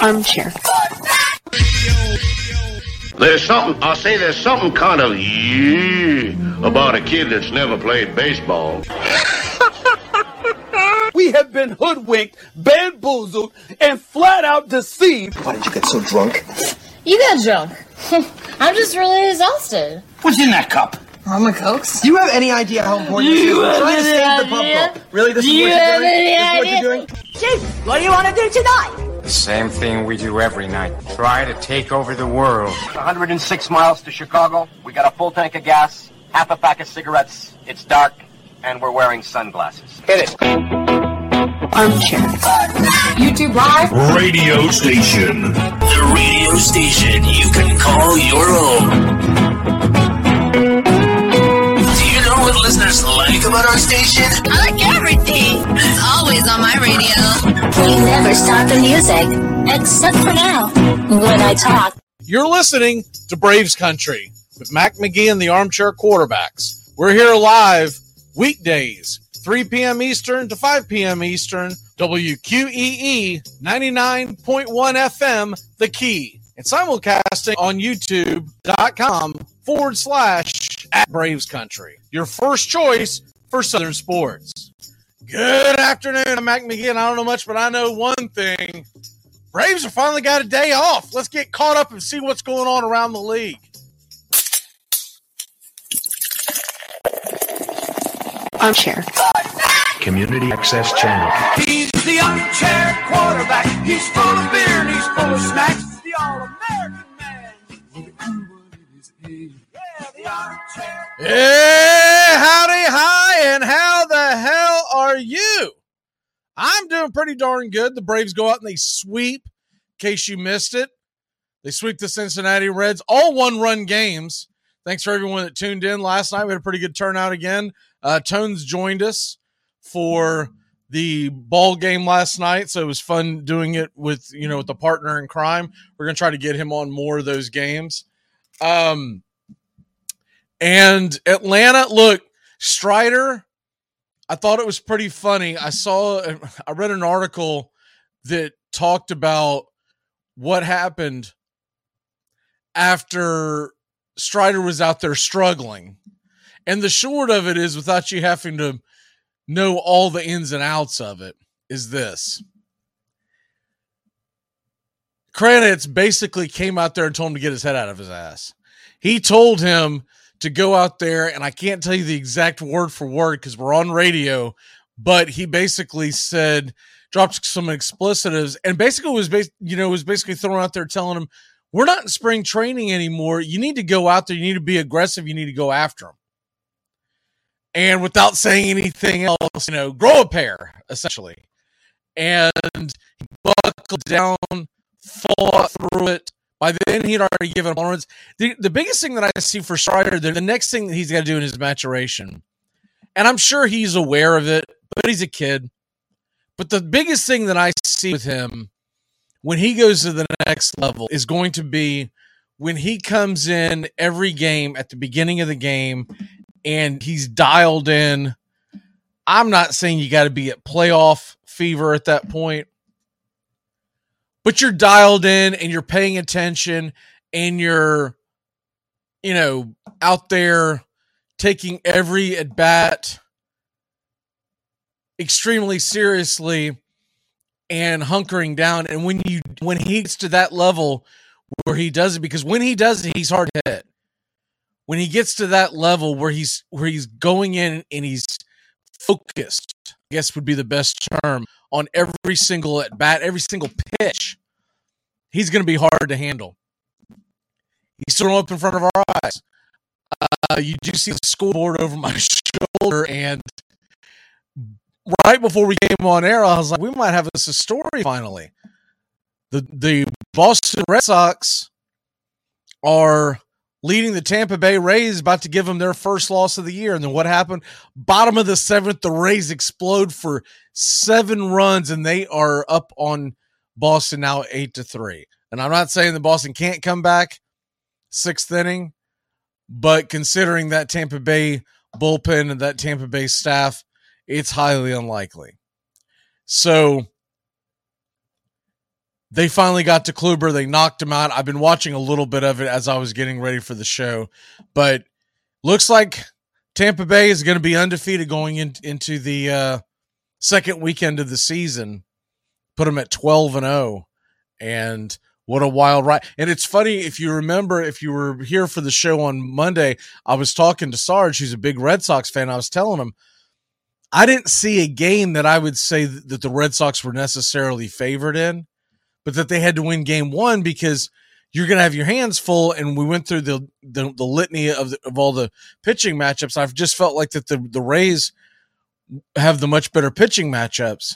Armchair. There's something kind of about a kid that's never played baseball. We have been hoodwinked, bamboozled, and flat out deceived. Why did you get so drunk? You got drunk. I'm just really exhausted. What's in that cup? Armor Cokes. Do you have any idea how important this is? We're trying to save the bubble. Really, this is what you're doing? This is what you're doing? Chief, what do you want to do tonight? The same thing we do every night. Try to take over the world. 106 miles to Chicago. We got a full tank of gas, half a pack of cigarettes. It's dark, and we're wearing sunglasses. Hit it. Armchair. YouTube Live. Radio station. The radio station you can call your own. Do you know what listeners like about our station? I like everything. It's always on my radio. We never stop the music, except for now, when I talk. You're listening to Braves Country with Mac McGee and the Armchair Quarterbacks. We're here live weekdays, 3 p.m. Eastern to 5 p.m. Eastern, WQEE 99.1 FM, The Key, and simulcasting on YouTube.com/@Braves Country. Your first choice for Southern sports. Good afternoon. I'm Mac McGee, and I don't know much, but I know one thing. Braves have finally got a day off. Let's get caught up and see what's going on around the league. Armchair. Community Access Channel. He's the armchair quarterback. He's full of beer and he's full of snacks. The all-American man. Yeah, the armchair. Hey, howdy, hi, and how the hell are you? I'm doing pretty darn good. The Braves go out and they sweep, in case you missed it. They sweep the Cincinnati Reds, all one-run games. Thanks for everyone that tuned in last night. We had a pretty good turnout again. Tones joined us for the ball game last night, so it was fun doing it with the partner in crime. We're going to try to get him on more of those games. And Atlanta, look, Strider, I thought it was pretty funny. I read an article that talked about what happened after Strider was out there struggling. And the short of it is, without you having to know all the ins and outs of it, is this. Kranitz basically came out there and told him to get his head out of his ass. He told him to go out there, and I can't tell you the exact word for word because we're on radio, but he basically said, dropped some explicitives, and basically was basically throwing out there telling him, we're not in spring training anymore. You need to go out there. You need to be aggressive. You need to go after them. And without saying anything else, grow a pair, essentially. And he buckled down, fought through it. By then, he'd already given up on runs. The biggest thing that I see for Strider, the next thing that he's got to do in his maturation, and I'm sure he's aware of it, but he's a kid. But the biggest thing that I see with him when he goes to the next level is going to be when he comes in every game at the beginning of the game and he's dialed in. I'm not saying you got to be at playoff fever at that point, but you're dialed in and you're paying attention and you're, out there taking every at bat extremely seriously and hunkering down. And when he gets to that level where he does it, because when he does it, he's hard hit. When he gets to that level where he's going in and he's focused, I guess would be the best term, on every single at bat, every single pitch, he's going to be hard to handle. He's thrown up in front of our eyes. You do see the scoreboard over my shoulder, and right before we came on air, I was like, we might have this a story finally. The Boston Red Sox are leading the Tampa Bay Rays, about to give them their first loss of the year. And then what happened? Bottom of the seventh, the Rays explode for 7 runs, and they are up on Boston now 8-3. And I'm not saying that Boston can't come back 6th inning, but considering that Tampa Bay bullpen and that Tampa Bay staff, it's highly unlikely. So They finally got to Kluber. They knocked him out. I've been watching a little bit of it as I was getting ready for the show, but looks like Tampa Bay is going to be undefeated going into the second weekend of the season. Put them at 12-0, and what a wild ride. And it's funny, if you remember, if you were here for the show on Monday, I was talking to Sarge, who's a big Red Sox fan. I was telling him I didn't see a game that I would say that the Red Sox were necessarily favored in, but that they had to win game one because you're going to have your hands full. And we went through the litany of all the pitching matchups. I've just felt like that the Rays have the much better pitching matchups.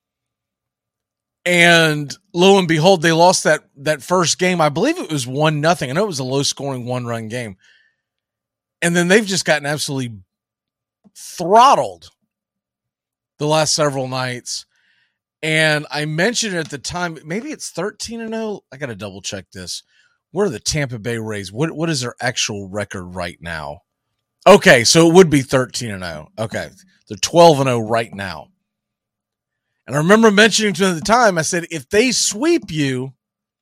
And lo and behold, they lost that first game. I believe it was 1-0. I know it was a low scoring 1-run game. And then they've just gotten absolutely throttled the last several nights. And I mentioned it at the time, maybe it's 13-0. I got to double check this. What are the Tampa Bay Rays? What is their actual record right now? Okay, so it would be 13-0. Okay, they're 12-0 right now. And I remember mentioning to them at the time, I said, if they sweep you,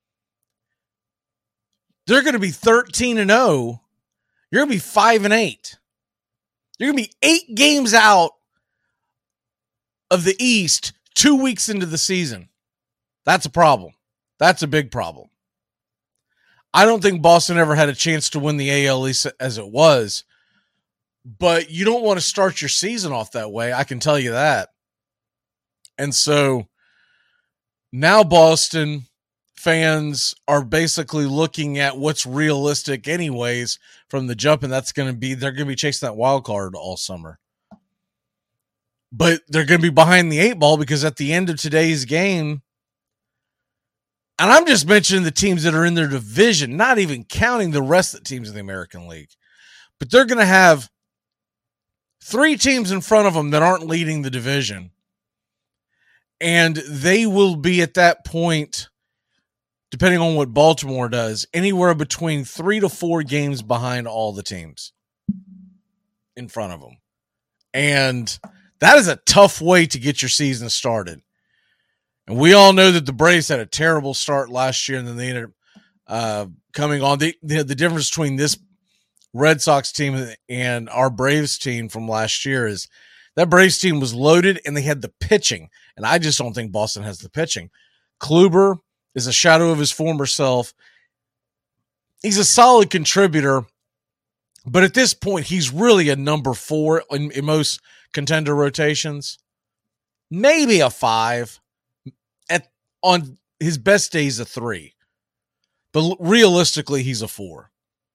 they're going to be 13-0. You're going to be 5-8. You're going to be 8 games out of the East 2 weeks into the season. That's a problem. That's a big problem. I don't think Boston ever had a chance to win the AL East as it was, but you don't want to start your season off that way. I can tell you that. And so now Boston fans are basically looking at what's realistic anyways from the jump, and that's going to be, they're going to be chasing that wild card all summer. But they're going to be behind the 8 ball because at the end of today's game, and I'm just mentioning the teams that are in their division, not even counting the rest of the teams in the American League, but they're going to have 3 teams in front of them that aren't leading the division. And they will be at that point, depending on what Baltimore does, anywhere between 3 to 4 games behind all the teams in front of them. And that is a tough way to get your season started. And we all know that the Braves had a terrible start last year, and then they ended up coming on. The difference between this Red Sox team and our Braves team from last year is that Braves team was loaded, and they had the pitching. And I just don't think Boston has the pitching. Kluber is a shadow of his former self. He's a solid contributor, but at this point, he's really a number 4 in most contender rotations. Maybe a 5. On his best days, a 3. But realistically, he's a 4.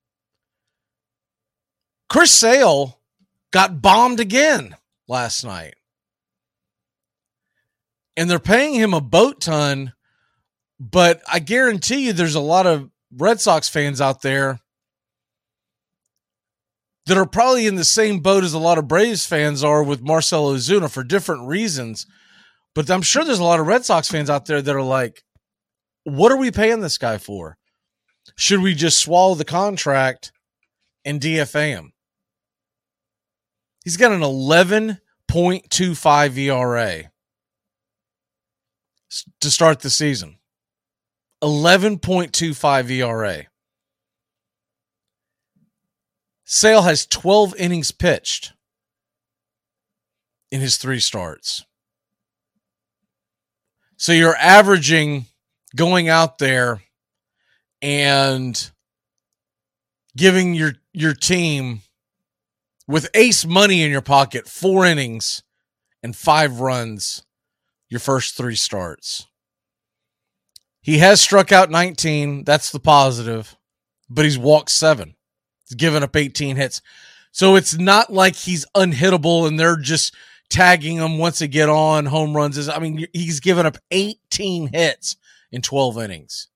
Chris Sale got bombed again last night. And they're paying him a boat ton, but I guarantee you there's a lot of Red Sox fans out there that are probably in the same boat as a lot of Braves fans are with Marcell Ozuna for different reasons. But I'm sure there's a lot of Red Sox fans out there that are like, what are we paying this guy for? Should we just swallow the contract and DFA him? He's got an 11.25 ERA to start the season. 11.25 ERA. Sale has 12 innings pitched in his 3 starts. So you're averaging going out there and giving your team with ace money in your pocket 4 innings and 5 runs your first 3 starts. He has struck out 19. That's the positive, but he's walked 7. He's given up 18 hits. So it's not like he's unhittable and they're just tagging him once they get on home runs. I mean, he's given up 18 hits in 12 innings.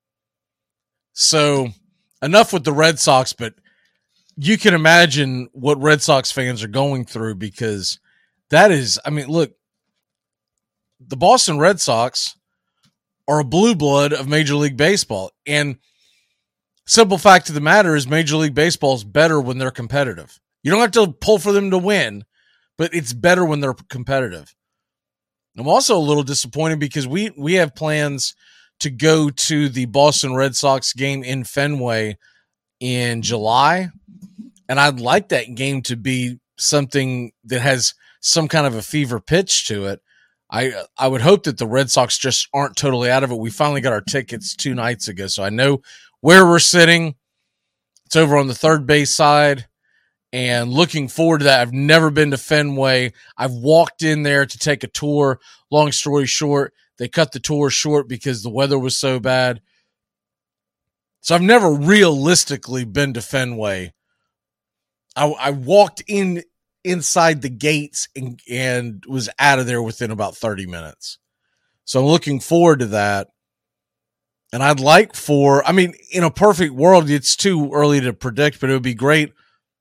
So enough with the Red Sox, but you can imagine what Red Sox fans are going through because that is, I mean, look, the Boston Red Sox are a blue blood of Major League Baseball. And simple fact of the matter is Major League Baseball is better when they're competitive. You don't have to pull for them to win, but it's better when they're competitive. I'm also a little disappointed because we have plans to go to the Boston Red Sox game in Fenway in July. And I'd like that game to be something that has some kind of a fever pitch to it. I would hope that the Red Sox just aren't totally out of it. We finally got our tickets 2 nights ago, so I know where we're sitting. It's over on the third base side, and looking forward to that. I've never been to Fenway. I've walked in there to take a tour. Long story short, they cut the tour short because the weather was so bad. So I've never realistically been to Fenway. I walked inside the gates and was out of there within about 30 minutes. So I'm looking forward to that. And I'd like in a perfect world, it's too early to predict, but it would be great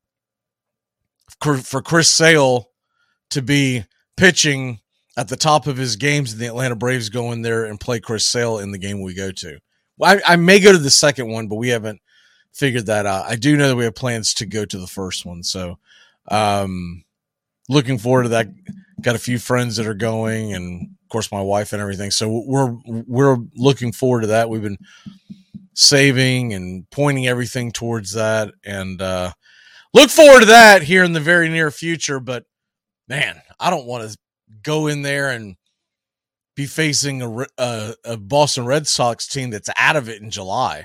for Chris Sale to be pitching at the top of his games and the Atlanta Braves go in there and play Chris Sale in the game we go to. Well, I may go to the second one, but we haven't figured that out. I do know that we have plans to go to the first one. So, looking forward to that. Got a few friends that are going, and of course my wife and everything. So we're looking forward to that. We've been saving and pointing everything towards that, and look forward to that here in the very near future. But man, I don't want to go in there and be facing a Boston Red Sox team that's out of it in July.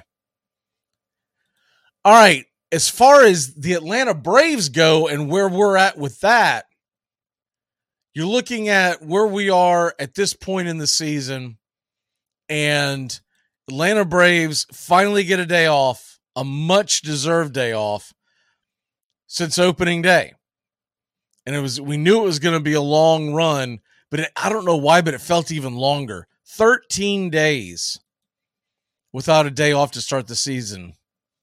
All right. As far as the Atlanta Braves go and where we're at with that, you're looking at where we are at this point in the season, and Atlanta Braves finally get a day off, a much-deserved day off since opening day. And we knew it was going to be a long run, but I don't know why, but it felt even longer. 13 days without a day off to start the season.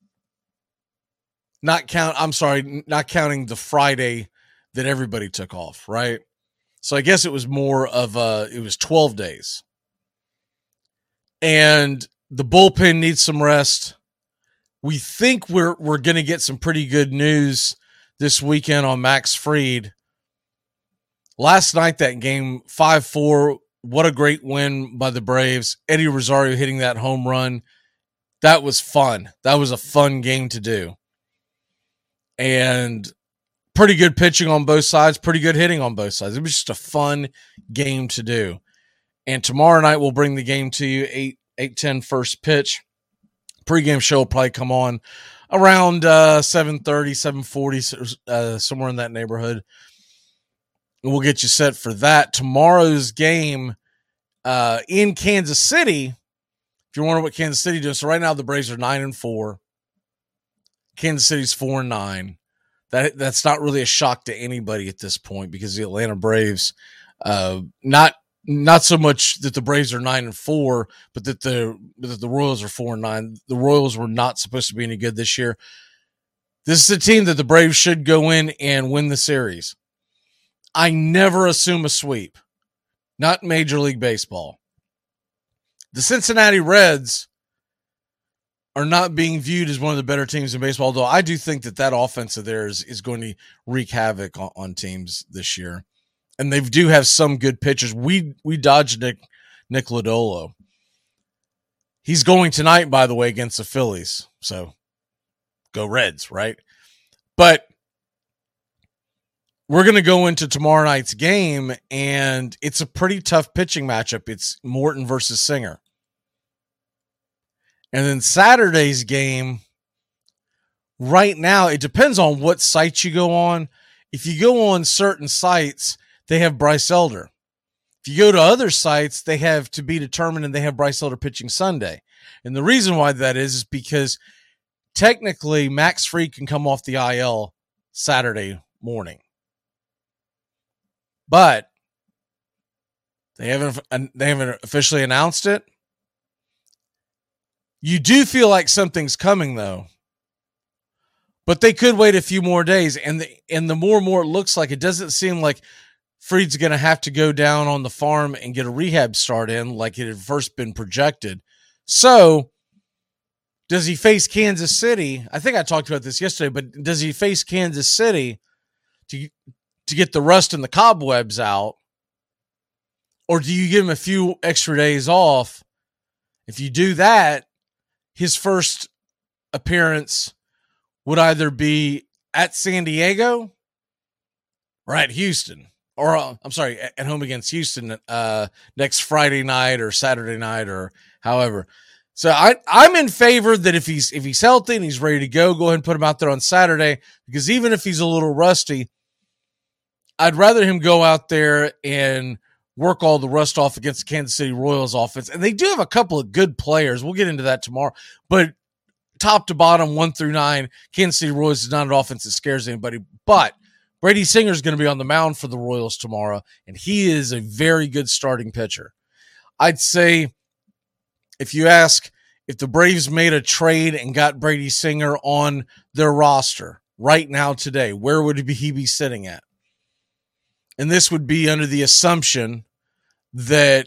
Not counting the Friday that everybody took off, right? So I guess it was more of it was 12 days. And the bullpen needs some rest. We think we're going to get some pretty good news this weekend on Max Fried. Last night, that game, 5-4, what a great win by the Braves. Eddie Rosario hitting that home run. That was fun. That was a fun game to do. And pretty good pitching on both sides, pretty good hitting on both sides. It was just a fun game to do. And tomorrow night, we'll bring the game to you, 8:10 first pitch. Pre-game show will probably come on around 7:30, 7:40, somewhere in that neighborhood. And we'll get you set for that. Tomorrow's game in Kansas City, if you're wondering what Kansas City doing, so right now the Braves are 9-4. Kansas City's 4-9. That's not really a shock to anybody at this point because the Atlanta Braves, not so much that the Braves are 9-4, but that the Royals are 4-9. The Royals were not supposed to be any good this year. This is a team that the Braves should go in and win the series. I never assume a sweep. Not Major League Baseball. The Cincinnati Reds are not being viewed as one of the better teams in baseball, although I do think that offense of theirs is going to wreak havoc on teams this year. And they do have some good pitchers. We dodged Nick Lodolo. He's going tonight, by the way, against the Phillies. So go Reds, right? But we're going to go into tomorrow night's game, and it's a pretty tough pitching matchup. It's Morton versus Singer. And then Saturday's game, right now, it depends on what sites you go on. If you go on certain sites, they have Bryce Elder. If you go to other sites, they have to be determined, and they have Bryce Elder pitching Sunday. And the reason why that is because technically Max Fried can come off the IL Saturday morning. But they haven't officially announced it. You do feel like something's coming, though. But they could wait a few more days. And the more and more it looks like, it doesn't seem like Fried's going to have to go down on the farm and get a rehab start in like it had first been projected. So, does he face Kansas City? I think I talked about this yesterday, but does he face Kansas City to get the rust and the cobwebs out? Or do you give him a few extra days off If you do that, his first appearance would either be at San Diego or at Houston, or at home against Houston next Friday night or Saturday night or however. So I'm in favor that if he's healthy and he's ready to go ahead and put him out there on Saturday, because even if he's a little rusty, I'd rather him go out there and work all the rust off against the Kansas City Royals offense. And they do have a couple of good players. We'll get into that tomorrow. But top to bottom, 1 through 9, Kansas City Royals is not an offense that scares anybody. But Brady Singer is going to be on the mound for the Royals tomorrow, and he is a very good starting pitcher. I'd say if you ask if the Braves made a trade and got Brady Singer on their roster right now today, where would he be sitting at? And this would be under the assumption that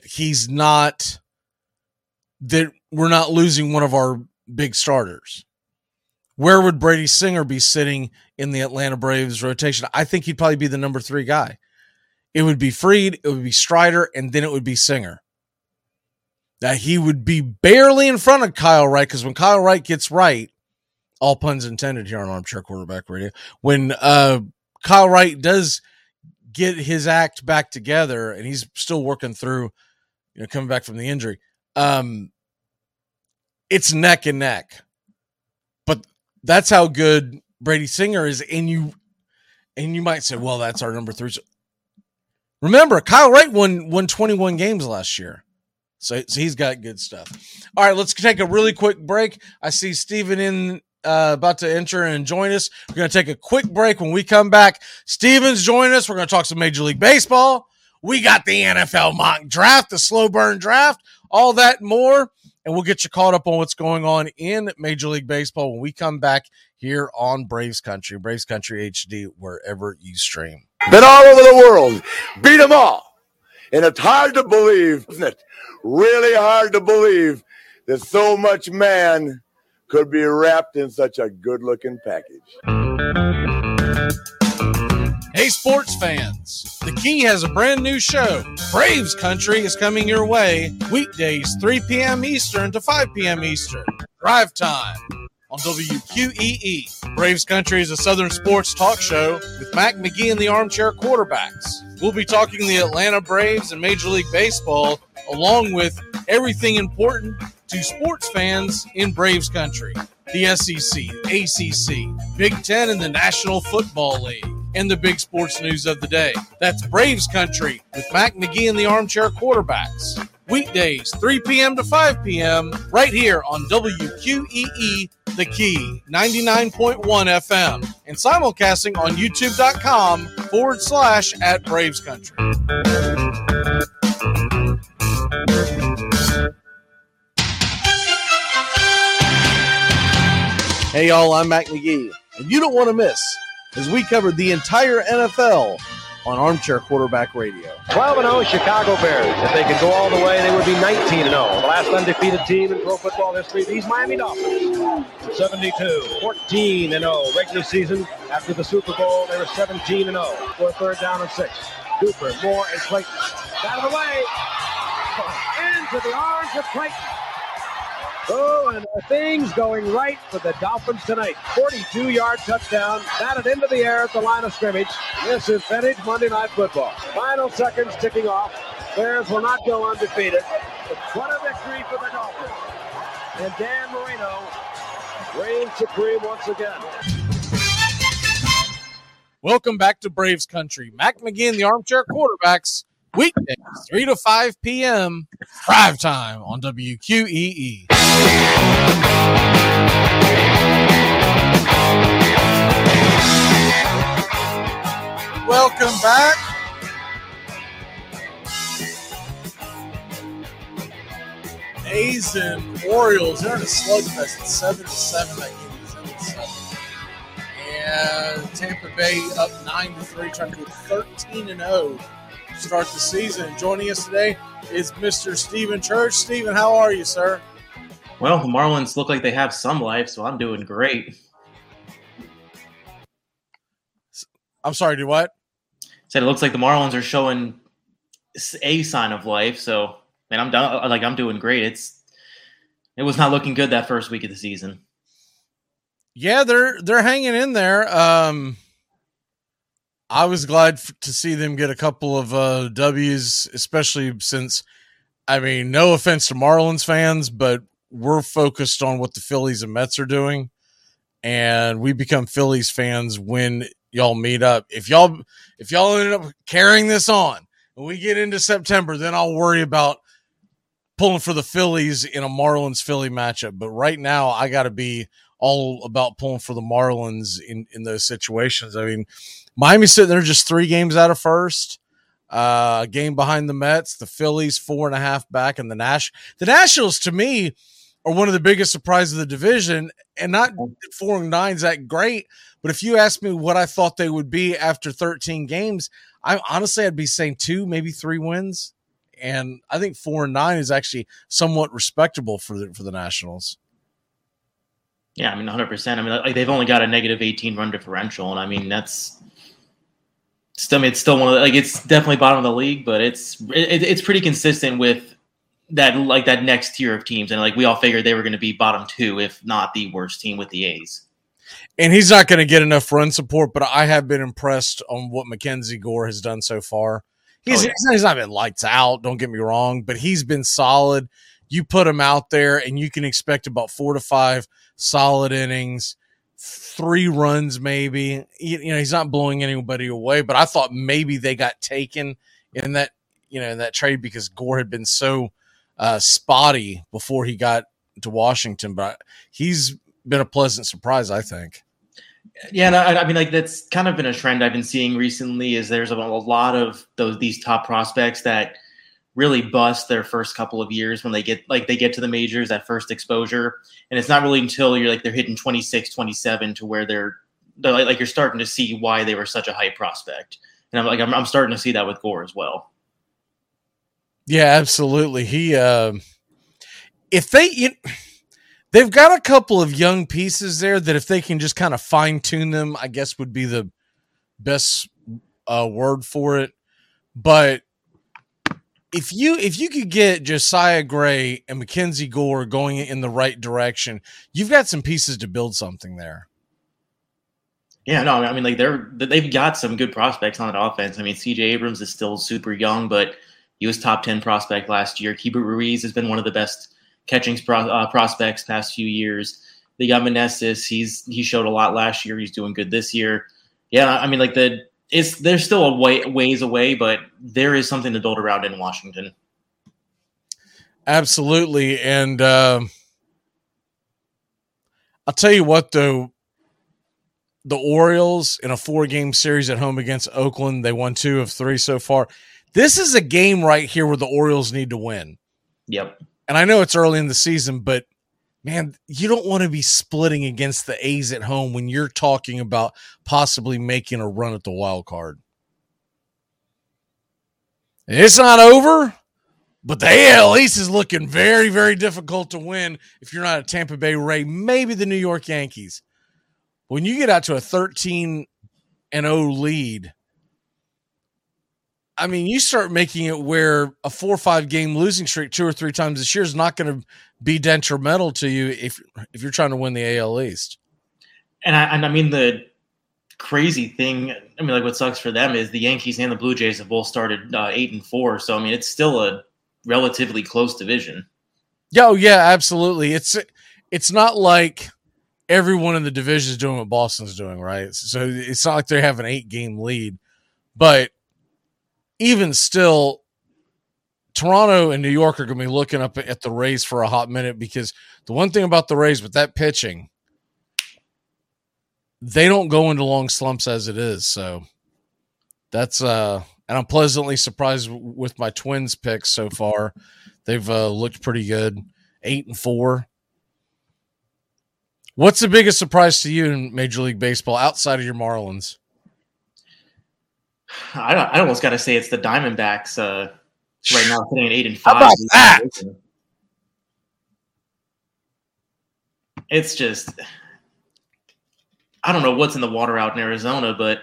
that we're not losing one of our big starters. Where would Brady Singer be sitting in the Atlanta Braves rotation? I think he'd probably be the number 3 guy. It would be Fried, it would be Strider, and then it would be Singer. Now, he would be barely in front of Kyle Wright, because when Kyle Wright gets right, all puns intended here on Armchair Quarterback Radio, when Kyle Wright does get his act back together, and he's still working through, coming back from the injury, it's neck and neck. But that's how good Brady Singer is, and you might say, well, that's our number 3. So remember, Kyle Wright won 21 games last year. So he's got good stuff. All right, let's take a really quick break. I see Steven about to enter and join us. We're going to take a quick break. When we come back, Steven's joining us. We're going to talk some Major League Baseball. We got the NFL mock draft, the slow burn draft, all that and more. And we'll get you caught up on what's going on in Major League Baseball when we come back here on Braves Country HD, wherever you stream. Been all over the world, beat them all. And it's hard to believe, isn't it? Really hard to believe that so much man could be wrapped in such a good-looking package. Hey, sports fans. The Key has a brand new show. Braves Country is coming your way weekdays 3 p.m. Eastern to 5 p.m. Eastern. Drive time on WQEE. Braves Country is a Southern sports talk show with Mac McGee and the Armchair Quarterbacks. We'll be talking the Atlanta Braves and Major League Baseball, along with everything important to sports fans in Braves Country. The SEC, ACC, Big Ten, and the National Football League, and the big sports news of the day. That's Braves Country with Mac McGee and the Armchair Quarterbacks. Weekdays, 3 p.m. to 5 p.m. right here on WQEE, The Key, 99.1 FM, and simulcasting on youtube.com/@Braves Country. Hey, y'all, I'm Mac McGee, and you don't want to miss, as we covered the entire NFL on Armchair Quarterback Radio. 12-0 Chicago Bears. If they could go all the way, they would be 19-0. The last undefeated team in pro football history, these Miami Dolphins. 72, 14-0. Regular season, after the Super Bowl, they were 17-0. For a 3rd down and 6. Cooper, Moore, and Clayton. Out of the way. Into the arms of Clayton. Oh, and things going right for the Dolphins tonight. 42-yard touchdown, batted into the air at the line of scrimmage. This is vintage Monday Night Football. Final seconds ticking off. Bears will not go undefeated. What a victory for the Dolphins. And Dan Marino reigns supreme once again. Welcome back to Braves Country. Mac McGee and the Armchair Quarterbacks. Weekdays, 3 to 5 p.m. Drive time on WQEE. Welcome back. A's and Orioles, they're in a slugfest. It's 7-7. That game is 7-7. And Tampa Bay up 9-3, trying to go 13-0. Start the season. Joining us today is Mr. Steven Church. Steven, how are you, sir? Well, the Marlins look like they have some life, so I'm doing great. I'm sorry, do what? Said it looks like the Marlins are showing a sign of life, so man, I'm doing great. It was not looking good that first week of the season. Yeah, they're hanging in there. I was glad to see them get a couple of W's, especially since, I mean, no offense to Marlins fans, but we're focused on what the Phillies and Mets are doing, and we become Phillies fans when y'all meet up. If y'all end up carrying this on and we get into September, then I'll worry about pulling for the Phillies in a Marlins-Philly matchup. But right now, I got to be all about pulling for the Marlins in those situations. I mean, Miami's sitting there just 3 games out of first, a game behind the Mets, the Phillies 4.5 back, and the Nationals, to me, are one of the biggest surprises of the division, and not 4-9 is that great. But if you ask me what I thought they would be after 13 games, I'd be saying 2, maybe 3 wins. And I think 4-9 is actually somewhat respectable for the Nationals. Yeah, I mean, 100%. I mean, like, they've only got a negative 18 run differential, and I mean, it's still one of the, like, it's definitely bottom of the league, but it's pretty consistent with that, like, that next tier of teams. And like, we all figured they were going to be bottom 2, if not the worst team, with the A's. And he's not going to get enough run support, but I have been impressed on what Mackenzie Gore has done so far. He's not been lights out, don't get me wrong, but he's been solid. You put him out there, and you can expect about 4 to 5 solid innings, 3 runs maybe. You know, he's not blowing anybody away, but I thought maybe they got taken in that trade because Gore had been so spotty before he got to Washington. But he's been a pleasant surprise, I think. Yeah, and I mean, like, that's kind of been a trend I've been seeing recently. Is there's a lot of these top prospects that really bust their first couple of years when they get to the majors, that first exposure, and it's not really until they're hitting 26, 27 to where they're like you're starting to see why they were such a hype prospect. And I'm starting to see that with Gore as well. Yeah, absolutely. He they've got a couple of young pieces there that if they can just kind of fine tune them, I guess would be the best word for it. But if you could get Josiah Gray and Mackenzie Gore going in the right direction, you've got some pieces to build something there. Yeah, no, I mean, like, they've got some good prospects on that offense. I mean, CJ Abrams is still super young, but he was top 10 prospect last year. Keibert Ruiz has been one of the best catching prospects past few years. They got Meneses. He showed a lot last year. He's doing good this year. Yeah, I mean, like, they're still a ways away, but there is something to build around in Washington. Absolutely. And I'll tell you what, though, the Orioles in a 4-game series at home against Oakland, they won 2 of 3 so far. This is a game right here where the Orioles need to win. Yep. And I know it's early in the season, but man, you don't want to be splitting against the A's at home when you're talking about possibly making a run at the wild card. It's not over, but the AL East is looking very, very difficult to win if you're not a Tampa Bay Ray, maybe the New York Yankees. When you get out to a 13-0 lead, I mean, you start making it where a 4 or 5 game losing streak 2 or 3 times this year is not going to be detrimental to you if you're trying to win the AL East. And I mean, the crazy thing, I mean, like, what sucks for them is the Yankees and the Blue Jays have both started 8-4. So, I mean, it's still a relatively close division. Oh, yeah, absolutely. It's not like everyone in the division is doing what Boston's doing, right? So it's not like they have an 8-game lead. But even still, Toronto and New York are going to be looking up at the Rays for a hot minute, because the one thing about the Rays with that pitching, they don't go into long slumps as it is. So that's and I'm pleasantly surprised with my Twins picks so far. They've looked pretty good, 8-4. What's the biggest surprise to you in Major League Baseball outside of your Marlins? I almost got to say it's the Diamondbacks right now sitting at 8-5. How about that? It's just, I don't know what's in the water out in Arizona, but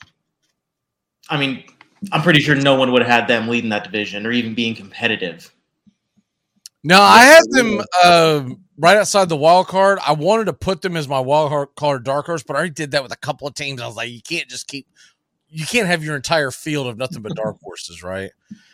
I mean, I'm pretty sure no one would have had them leading that division or even being competitive. No, I had them right outside the wild card. I wanted to put them as my wild card dark horse, but I already did that with a couple of teams. I was like, you can't have your entire field of nothing but dark horses, right?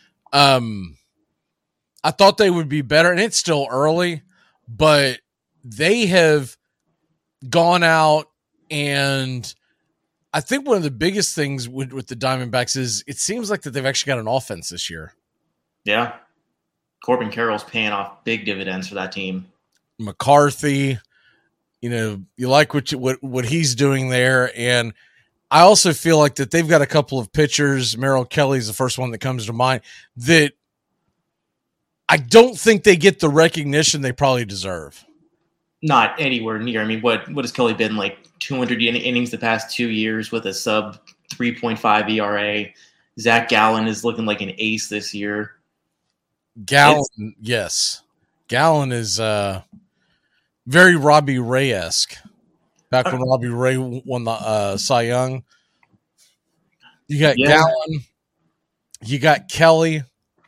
I thought they would be better, and it's still early, but they have gone out, and I think one of the biggest things with the Diamondbacks is it seems like that they've actually got an offense this year. Yeah. Corbin Carroll's paying off big dividends for that team. McCarthy, you like what he's doing there, and I also feel like that they've got a couple of pitchers. Merrill Kelly's the first one that comes to mind, that I don't think they get the recognition they probably deserve. Not anywhere near. I mean, what has Kelly been, like 200 innings the past 2 years with a sub 3.5 ERA? Zach Gallen is looking like an ace this year. Yes. Gallen is very Robbie Ray-esque. Back when Robbie Ray won the Cy Young. You got Gallen. You got Kelly.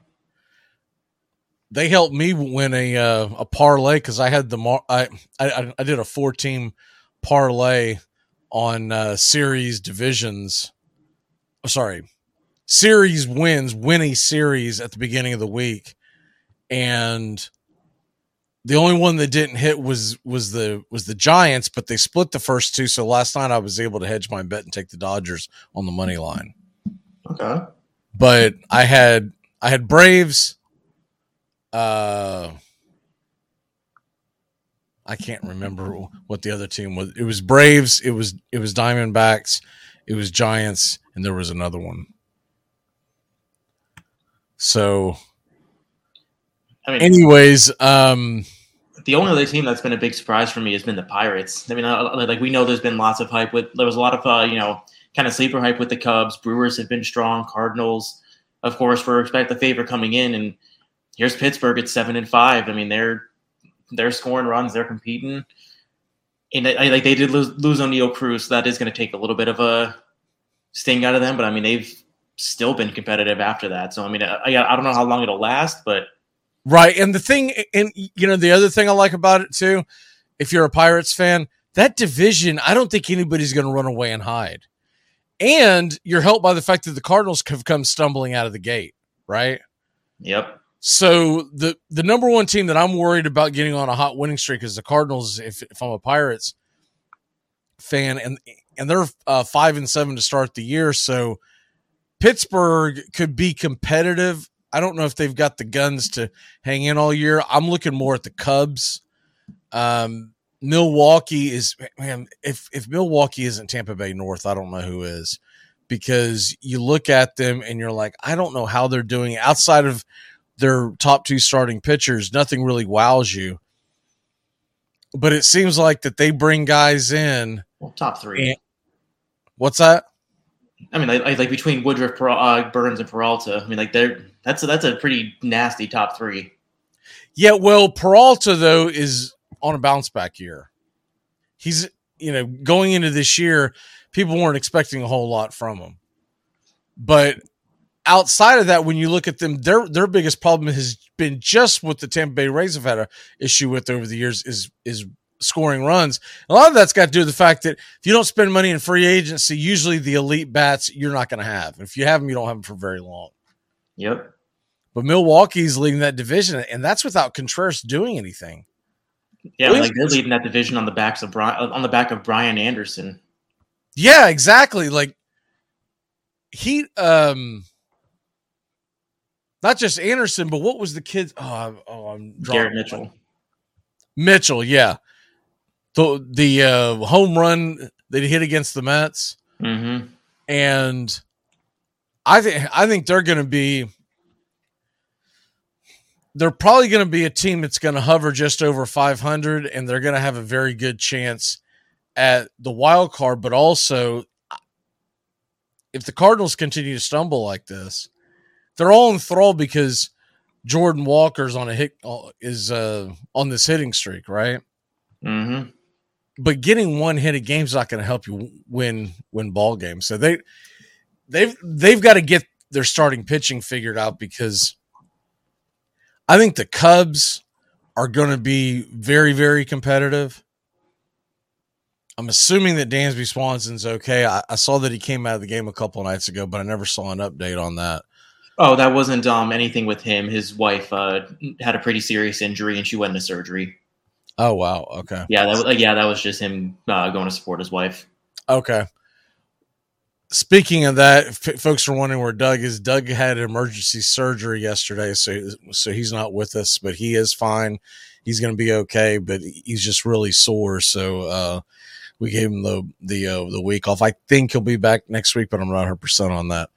They helped me win a parlay because I had I did a 4-team parlay on series divisions. Series wins, win a series at the beginning of the week, and the only one that didn't hit was the Giants, but they split the first two. So last night I was able to hedge my bet and take the Dodgers on the money line. Okay, but I had Braves. I can't remember what the other team was. It was Braves. It was Diamondbacks. It was Giants, and there was another one. So, anyways, the only other team that's been a big surprise for me has been the Pirates. I mean, like we know there's been lots of hype there was a lot of kind of sleeper hype with the Cubs. Brewers have been strong. Cardinals, of course, were the favorite coming in, and here's Pittsburgh at 7-5. I mean, they're scoring runs, they're competing, and they did lose O'Neal Cruz, so that is going to take a little bit of a sting out of them. But I mean, they've still been competitive after that. So I mean, I don't know how long it'll last, but right. And the thing, and the other thing I like about it too, if you're a Pirates fan, that division, I don't think anybody's going to run away and hide. And you're helped by the fact that the Cardinals have come stumbling out of the gate, right? Yep. So the number one team that I'm worried about getting on a hot winning streak is the Cardinals. If I'm a Pirates fan, and they're 5-7 to start the year, so Pittsburgh could be competitive. I don't know if they've got the guns to hang in all year. I'm looking more at the Cubs. Milwaukee is, man, if Milwaukee isn't Tampa Bay North, I don't know who is, because you look at them and you're like, I don't know how they're doing it. Outside of their top two starting pitchers, nothing really wows you. But it seems like that they bring guys in. Well, top three. What's that? I mean, like between Woodruff, Burns, and Peralta. I mean, like that's a pretty nasty top three. Yeah, well, Peralta though is on a bounce back year. He's going into this year, people weren't expecting a whole lot from him. But outside of that, when you look at them, their biggest problem has been just what the Tampa Bay Rays have had an issue with over the years is scoring runs. A lot of that's got to do with the fact that if you don't spend money in free agency, usually the elite bats you're not going to have. If you have them, you don't have them for very long. Yep. But Milwaukee's leading that division, and that's without Contreras doing anything. Yeah, like they're leading that division on the back of Brian Anderson. Yeah, exactly. Like he, not just Anderson, but what was the kid? I'm Garrett Mitchell. Mitchell, yeah. The home run that he hit against the Mets, and I think they're going to be. They're probably going to be a team that's going to hover just over 500, and they're going to have a very good chance at the wild card. But also, if the Cardinals continue to stumble like this, they're all enthralled because Jordan Walker's on on this hitting streak, right? Mm-hmm. But getting one hit a game is not going to help you win ball games. So they've got to get their starting pitching figured out, because I think the Cubs, are going to be very, very competitive. I'm assuming that Dansby Swanson's okay. I saw that he came out of the game a couple of nights ago, but I never saw an update on that. Oh, that wasn't anything with him. His wife had a pretty serious injury, and she went into surgery. Oh, wow. Okay. Yeah, that was just him going to support his wife. Okay. Speaking of that, folks are wondering where Doug is. Doug had emergency surgery yesterday, so he's not with us, but he is fine. He's going to be okay, but he's just really sore, so we gave him the week off. I think he'll be back next week, but I'm not 100% on that.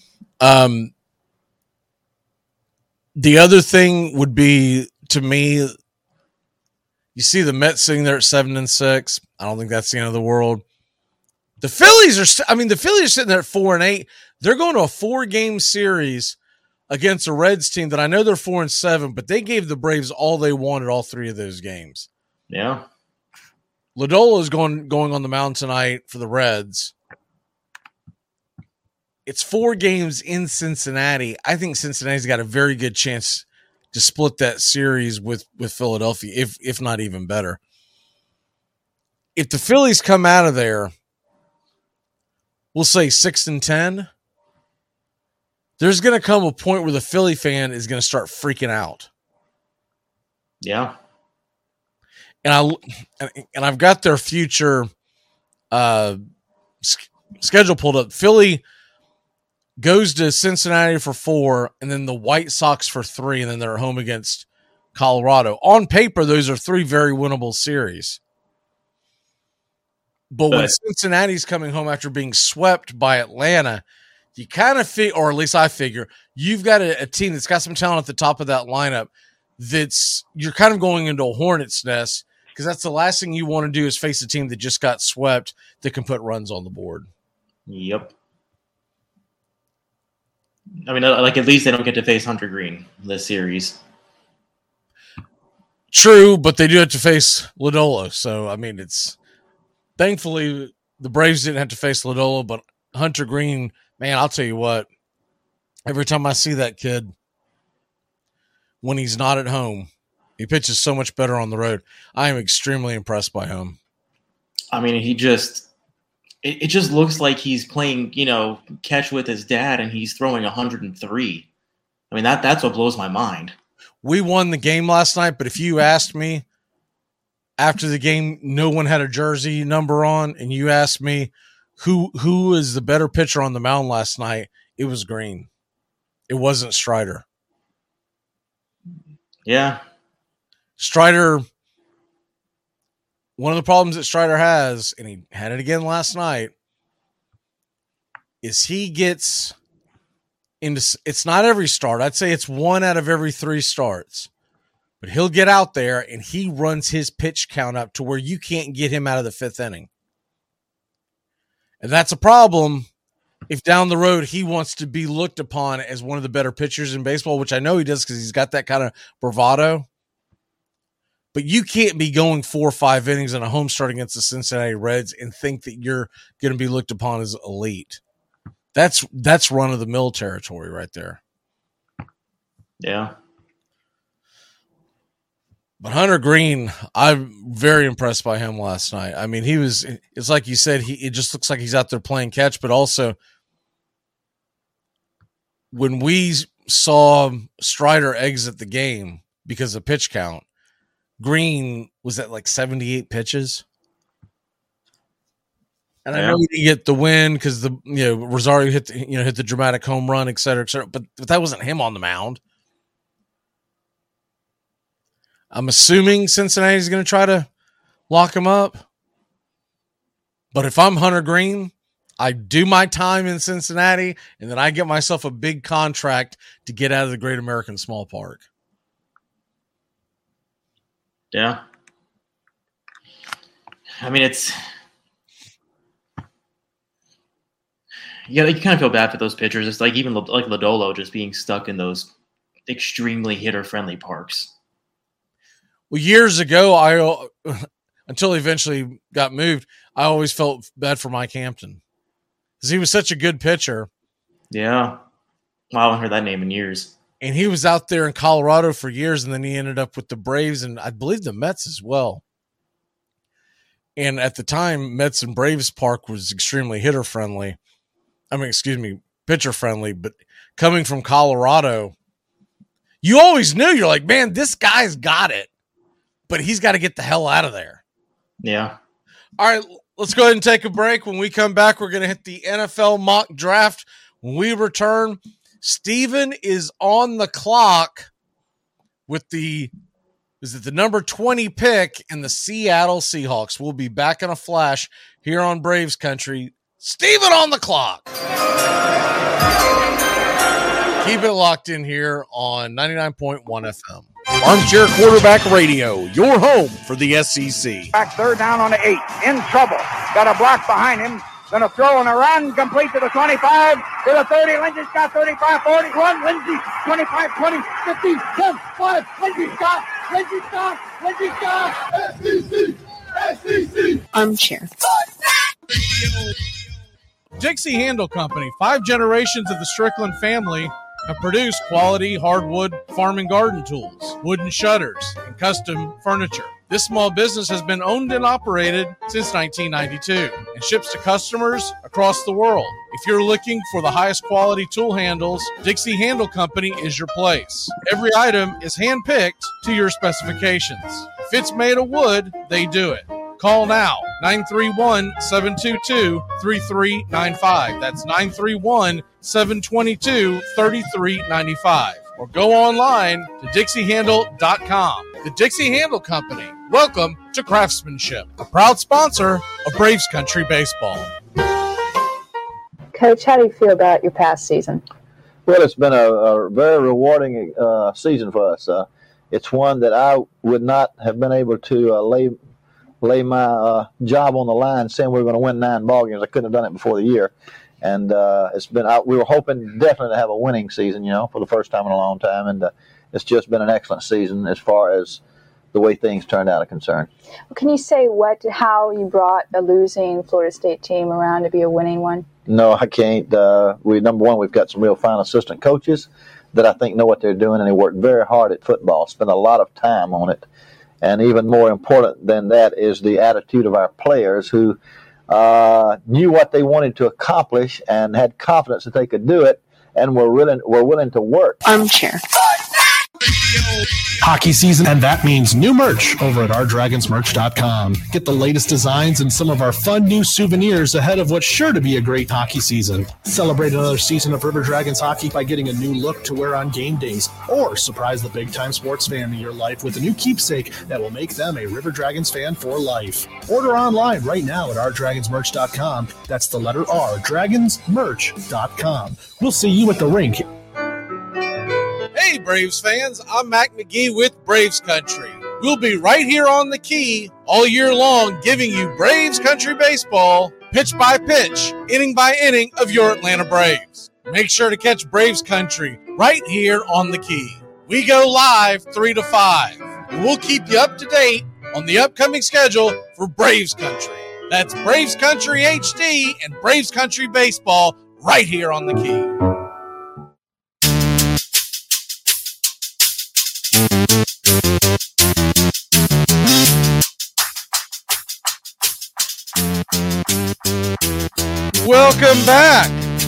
The other thing would be, to me, you see the Mets sitting there at 7-6. I don't think that's the end of the world. The Phillies are sitting there at 4-8. They're going to a 4-game series against a Reds team that I know they're 4-7, but they gave the Braves all they wanted all 3 of those games. Yeah. Lodolo is going on the mound tonight for the Reds. It's 4 games in Cincinnati. I think Cincinnati's got a very good chance to split that series with Philadelphia, if not even better. If the Phillies come out of there, we'll say 6-10, there's going to come a point where the Philly fan is going to start freaking out. Yeah. And I've got their future schedule pulled up. Philly goes to Cincinnati for 4, and then the White Sox for 3, and then they're home against Colorado. On paper, those are 3 very winnable series. But when Cincinnati's coming home after being swept by Atlanta, you kind of feel, or at least I figure, you've got a team that's got some talent at the top of that lineup you're kind of going into a hornet's nest, because that's the last thing you want to do is face a team that just got swept that can put runs on the board. Yep. I mean, like, at least they don't get to face Hunter Green this series. True, but they do have to face Lodolo. So, I mean, thankfully the Braves didn't have to face Lodolo, but Hunter Green, man, I'll tell you what, every time I see that kid, when he's not at home, he pitches so much better on the road. I am extremely impressed by him. I mean, it just looks like he's playing, catch with his dad, and he's throwing 103. I mean, that's what blows my mind. We won the game last night, but if you asked me after the game, no one had a jersey number on, and you asked me who is the better pitcher on the mound last night, it was Green. It wasn't Strider. Yeah. Strider, one of the problems that Strider has, and he had it again last night, is he gets into, it's not every start. I'd say it's 1 out of every 3 starts. But he'll get out there and he runs his pitch count up to where you can't get him out of the 5th inning. And that's a problem if down the road he wants to be looked upon as one of the better pitchers in baseball, which I know he does because he's got that kind of bravado. But you can't be going 4 or 5 innings in a home start against the Cincinnati Reds and think that you're going to be looked upon as elite. That's run-of-the-mill territory right there. Yeah. But Hunter Green, I'm very impressed by him last night. I mean, it's like you said, it just looks like he's out there playing catch, but also when we saw Strider exit the game because of pitch count, Green was at like 78 pitches. And I know he didn't get the win because Rosario hit the dramatic home run, et cetera, but that wasn't him on the mound. I'm assuming Cincinnati's going to try to lock him up. But if I'm Hunter Green, I do my time in Cincinnati, and then I get myself a big contract to get out of the Great American Small Park. Yeah. I mean, you kind of feel bad for those pitchers. It's like even like Lodolo just being stuck in those extremely hitter-friendly parks. Well, years ago, until he eventually got moved, I always felt bad for Mike Hampton because he was such a good pitcher. Yeah. Well, I haven't heard that name in years. And he was out there in Colorado for years, and then he ended up with the Braves and I believe the Mets as well. And at the time, Mets and Braves Park was extremely pitcher friendly. But coming from Colorado, you always knew, you're like, man, this guy's got it, but he's got to get the hell out of there. Yeah. All right, let's go ahead and take a break. When we come back, we're going to hit the NFL mock draft. When we return, Steven is on the clock with the number 20 pick in the Seattle Seahawks. We'll be back in a flash here on Braves Country. Steven on the clock. Keep it locked in here on 99.1 FM. Armchair Quarterback Radio, your home for the SEC. Back third down on the 8. In trouble. Got a block behind him. Going to throw on a run, complete to the 25, to the 30. Lindsey Scott, 35, 41. Lindsey, 25, 20, 50, 10, 5. Lindsey Scott, SEC. Armchair. Dixie Handle Company, 5 generations of the Strickland family have produced quality hardwood farm and garden tools, wooden shutters, and custom furniture. This small business has been owned and operated since 1992 and ships to customers across the world. If you're looking for the highest quality tool handles, Dixie Handle Company is your place. Every item is hand-picked to your specifications. If it's made of wood, they do it. Call now, 931-722-3395. That's 931-722-3395. Or go online to DixieHandle.com. The Dixie Handle Company. Welcome to Craftsmanship, a proud sponsor of Braves Country Baseball. Coach, how do you feel about your past season? Well, it's been a very rewarding season for us. It's one that I would not have been able to lay my job on the line saying we were going to win 9 ball games. I couldn't have done it before the year. And it's been we were hoping definitely to have a winning season, for the first time in a long time. And it's just been an excellent season as far as the way things turned out are concerned. Can you say how you brought a losing Florida State team around to be a winning one? No, I can't. Number one, we've got some real fine assistant coaches that I think know what they're doing, and they work very hard at football, spend a lot of time on it. And even more important than that is the attitude of our players who knew what they wanted to accomplish and had confidence that they could do it and were willing to work. Armchair. Hockey season, and that means new merch over at OurDragonsMerch.com. Get the latest designs and some of our fun new souvenirs ahead of what's sure to be a great hockey season. Celebrate another season of River Dragons hockey by getting a new look to wear on game days, or surprise the big-time sports fan in your life with a new keepsake that will make them a River Dragons fan for life. Order online right now at OurDragonsMerch.com. That's the letter R, DragonsMerch.com. We'll see you at the rink. Hey, Braves fans, I'm Mac McGee with Braves Country. We'll be right here on the key all year long giving you Braves Country baseball, pitch by pitch, inning by inning of your Atlanta Braves. Make sure to catch Braves Country right here on the key. We go live 3 to 5. And we'll keep you up to date on the upcoming schedule for Braves Country. That's Braves Country HD and Braves Country baseball right here on the key. Welcome back.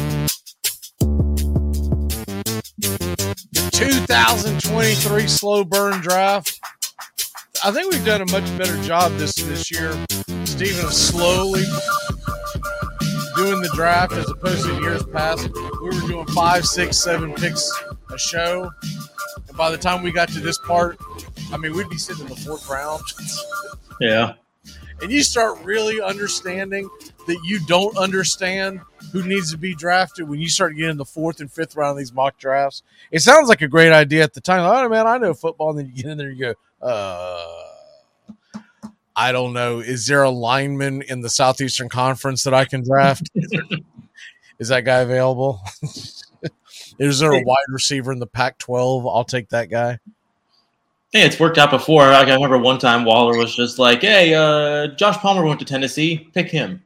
The 2023 slow burn draft. I think we've done a much better job this year. Steven is slowly doing the draft as opposed to years past. We were doing 5, 6, 7 picks a show. And by the time we got to this part, we'd be sitting in the 4th round. Yeah. And you start really understanding that you don't understand who needs to be drafted when you start getting the 4th and 5th round of these mock drafts. It sounds like a great idea at the time. Oh, man, I know football. And then you get in there and you go, I don't know. Is there a lineman in the Southeastern Conference that I can draft? Is that guy available? Is there a wide receiver in the Pac-12? I'll take that guy. Hey, it's worked out before. I remember one time Waller was just like, hey, Josh Palmer went to Tennessee. Pick him.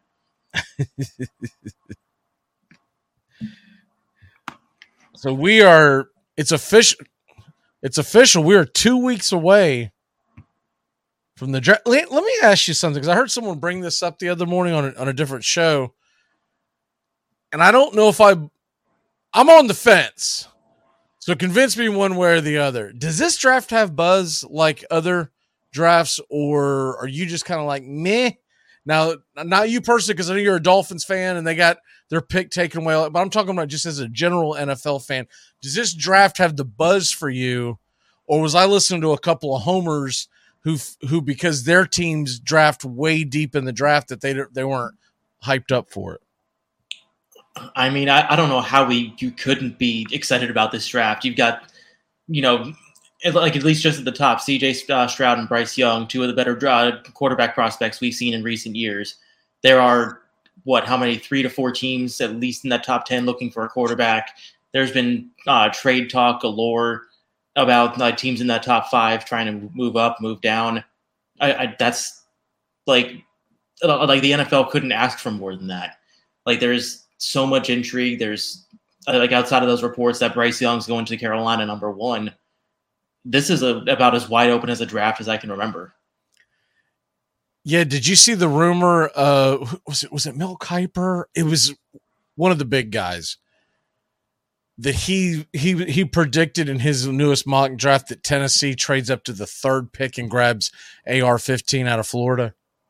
So we are It's official. It's official. We are 2 weeks away from the draft. Let me ask you something, because I heard someone bring this up the other morning on a different show, and I don't know if I'm on the fence. So convince me one way or the other. Does this draft have buzz like other drafts, or are you just kind of like meh? Now, not you personally, because I know you're a Dolphins fan and they got their pick taken away, but I'm talking about just as a general NFL fan. Does this draft have the buzz for you, or was I listening to a couple of homers who because their teams draft way deep in the draft that they weren't hyped up for it? I mean, I don't know how you couldn't be excited about this draft. You've got, like at least just at the top, C.J. Stroud and Bryce Young, two of the better quarterback prospects we've seen in recent years. There are, how many, 3 to 4 teams at least in that top 10 looking for a quarterback. There's been trade talk galore about teams in that top 5 trying to move up, move down. That's like the NFL couldn't ask for more than that. Like, there's so much intrigue. There's outside of those reports that Bryce Young's going to Carolina number 1. This is about as wide open as a draft as I can remember. Yeah, did you see the rumor? Was it Mel Kiper? It was one of the big guys that he predicted in his newest mock draft that Tennessee trades up to the 3rd pick and grabs AR-15 out of Florida.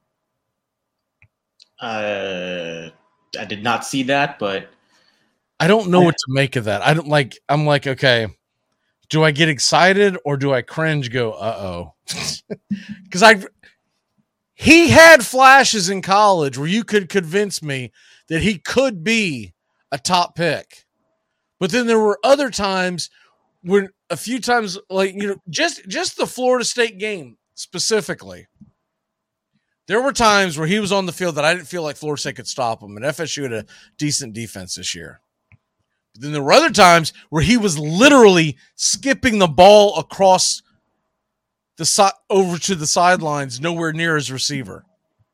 I did not see that, but I don't know what to make of that. I'm like, okay, do I get excited or do I cringe? Go, uh-oh. Because he had flashes in college where you could convince me that he could be a top pick. But then there were other times when a few times, just the Florida State game specifically, there were times where he was on the field that I didn't feel like Florida State could stop him, and FSU had a decent defense this year. But then there were other times where he was literally skipping the ball across the over to the sidelines, nowhere near his receiver.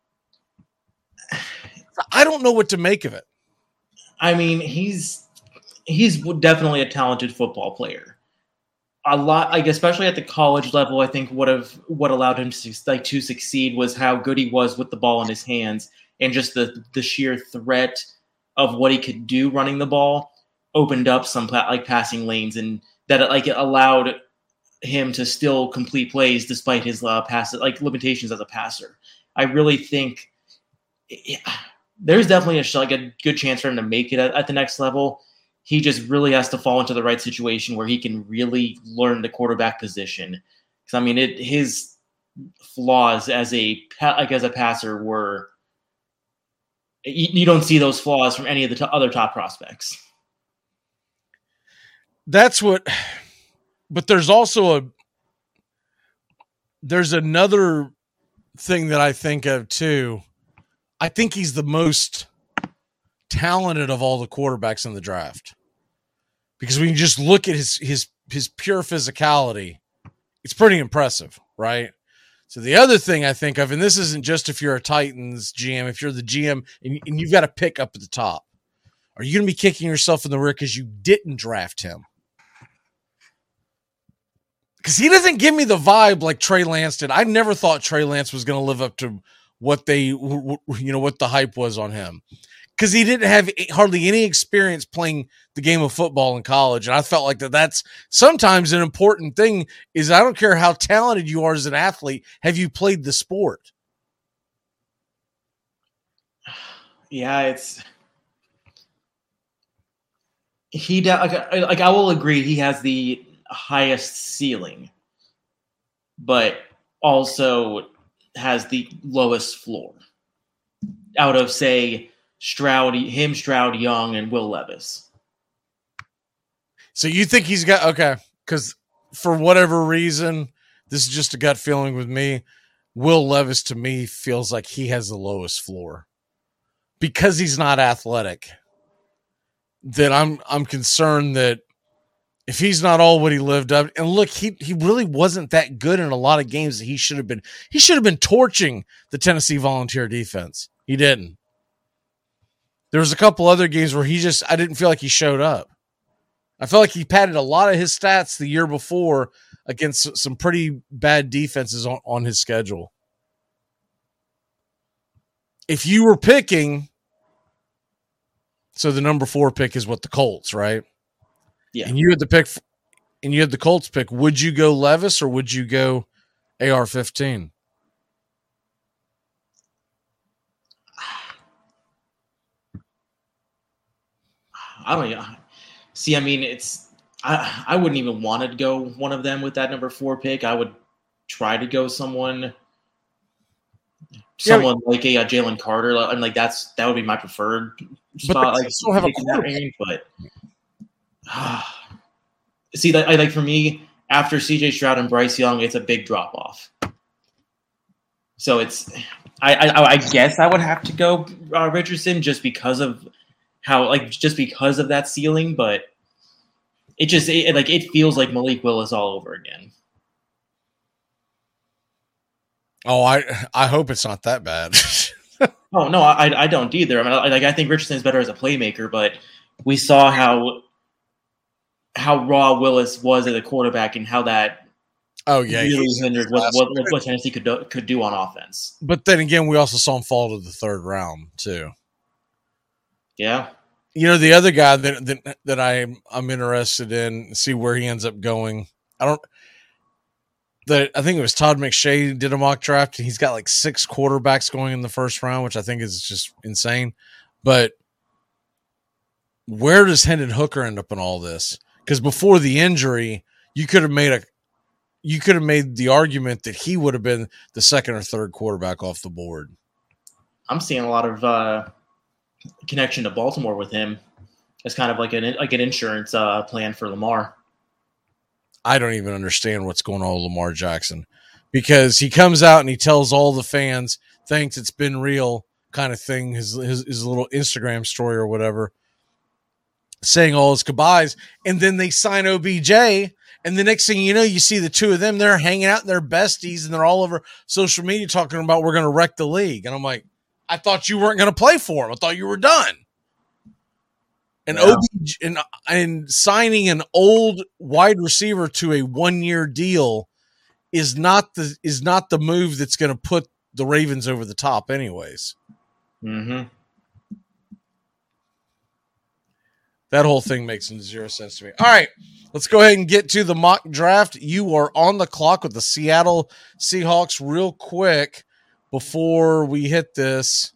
I don't know what to make of it. I mean, he's definitely a talented football player. A lot, especially at the college level, I think what allowed him to succeed was how good he was with the ball in his hands, and just the sheer threat of what he could do running the ball opened up some passing lanes, and that it allowed him to still complete plays despite his limitations as a passer. I really think there's definitely a good chance for him to make it at the next level. He just really has to fall into the right situation where he can really learn the quarterback position. Because I mean, his flaws as a passer were, you don't see those flaws from any of the other top prospects. But there's also there's another thing that I think of too. I think he's the most talented of all the quarterbacks in the draft, because when you just look at his pure physicality, it's pretty impressive, right? So the other thing I think of, and this isn't just if you're a Titans GM, if you're the GM and you've got a pick up at the top, are you going to be kicking yourself in the rear because you didn't draft him? Because he doesn't give me the vibe like Trey Lance did. I never thought Trey Lance was going to live up to what what the hype was on him, because he didn't have hardly any experience playing the game of football in college. And I felt like that's sometimes an important thing is, I don't care how talented you are as an athlete, have you played the sport? Yeah, I will agree he has the highest ceiling, but also has the lowest floor out of, say, Stroud, Young, and Will Levis. So you think he's got, okay, because for whatever reason, this is just a gut feeling with me, Will Levis to me feels like he has the lowest floor because he's not athletic. That I'm concerned that if he's not all what he lived up, and look, he really wasn't that good in a lot of games that he should have been torching the Tennessee Volunteer defense. He didn't. There was a couple other games where I didn't feel like he showed up. I felt like he padded a lot of his stats the year before against some pretty bad defenses on his schedule. If you were picking, so the number 4 pick is what the Colts, right? Yeah. And you had the Colts pick. Would you go Levis or would you go AR-15? I don't know. See, I mean, I wouldn't even want to go one of them with that number 4 pick. I would try to go someone like a Jalen Carter. I'm like that would be my preferred spot. Like, still have a quarterback. But see, like for me, after CJ Stroud and Bryce Young, it's a big drop off. So I guess I would have to go Richardson just because of that ceiling, but it feels like Malik Willis all over again. Oh, I hope it's not that bad. Oh no, I don't either. I mean, I think Richardson is better as a playmaker, but we saw how raw Willis was as a quarterback and how that really hindered what Tennessee could do on offense. But then again, we also saw him fall to the 3rd round too. Yeah. You know, the other guy that I'm interested in, see where he ends up going. I think it was Todd McShay did a mock draft, and he's got like 6 quarterbacks going in the 1st round, which I think is just insane. But where does Hendon Hooker end up in all this? Because before the injury, you could have made the argument that he would have been the 2nd or 3rd quarterback off the board. I'm seeing a lot of connection to Baltimore with him as kind of like an insurance plan for Lamar. I don't even understand what's going on with Lamar Jackson, because he comes out and he tells all the fans, thanks, it's been real kind of thing, his little Instagram story or whatever, saying all his goodbyes, and then they sign OBJ, and the next thing you know, you see the two of them, they're hanging out, and they're besties, and they're all over social media talking about we're going to wreck the league. And I'm like, I thought you weren't going to play for him. I thought you were done. And OBJ and signing an old wide receiver to a 1-year deal is not the move that's going to put the Ravens over the top, anyways. Mm-hmm. That whole thing makes zero sense to me. All right, let's go ahead and get to the mock draft. You are on the clock with the Seattle Seahawks. Real quick before we hit this,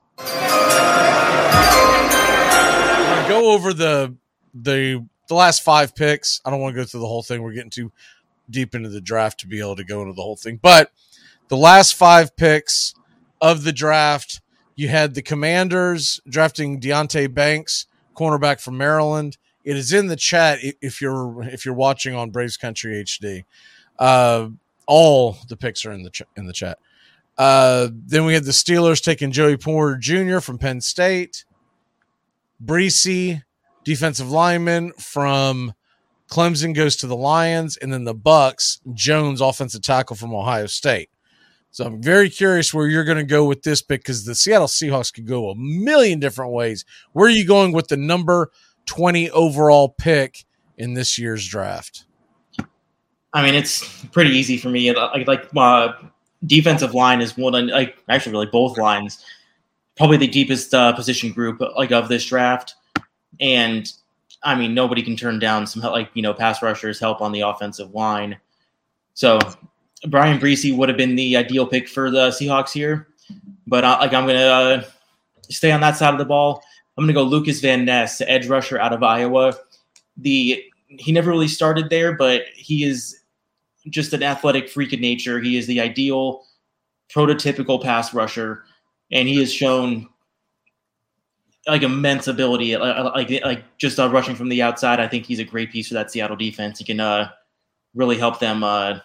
go over the last 5 picks. I don't want to go through the whole thing. We're getting too deep into the draft to be able to go into the whole thing. But the last 5 picks of the draft, you had the Commanders drafting Deonte Banks, cornerback from Maryland. It is in the chat if you're watching on Braves Country HD. All the picks are in the chat. Then we had the Steelers taking Joey Porter Jr. from Penn State. Breesy, defensive lineman from Clemson, goes to the Lions, and then the Bucks, Jones, offensive tackle from Ohio State. So I'm very curious where you're going to go with this pick, because the Seattle Seahawks could go a million different ways. Where are you going with the number 20 overall pick in this year's draft? I mean, it's pretty easy for me. Defensive line is one, actually really both lines, probably the deepest position group of this draft. And I mean, nobody can turn down some pass rushers help on the offensive line. So Brian Breesy would have been the ideal pick for the Seahawks here, but I'm going to stay on that side of the ball. I'm going to go Lucas Van Ness, edge rusher out of Iowa. He never really started there, but he is just an athletic freak of nature. He is the ideal prototypical pass rusher, and he has shown immense ability at just rushing from the outside. I think he's a great piece for that Seattle defense. He can really help them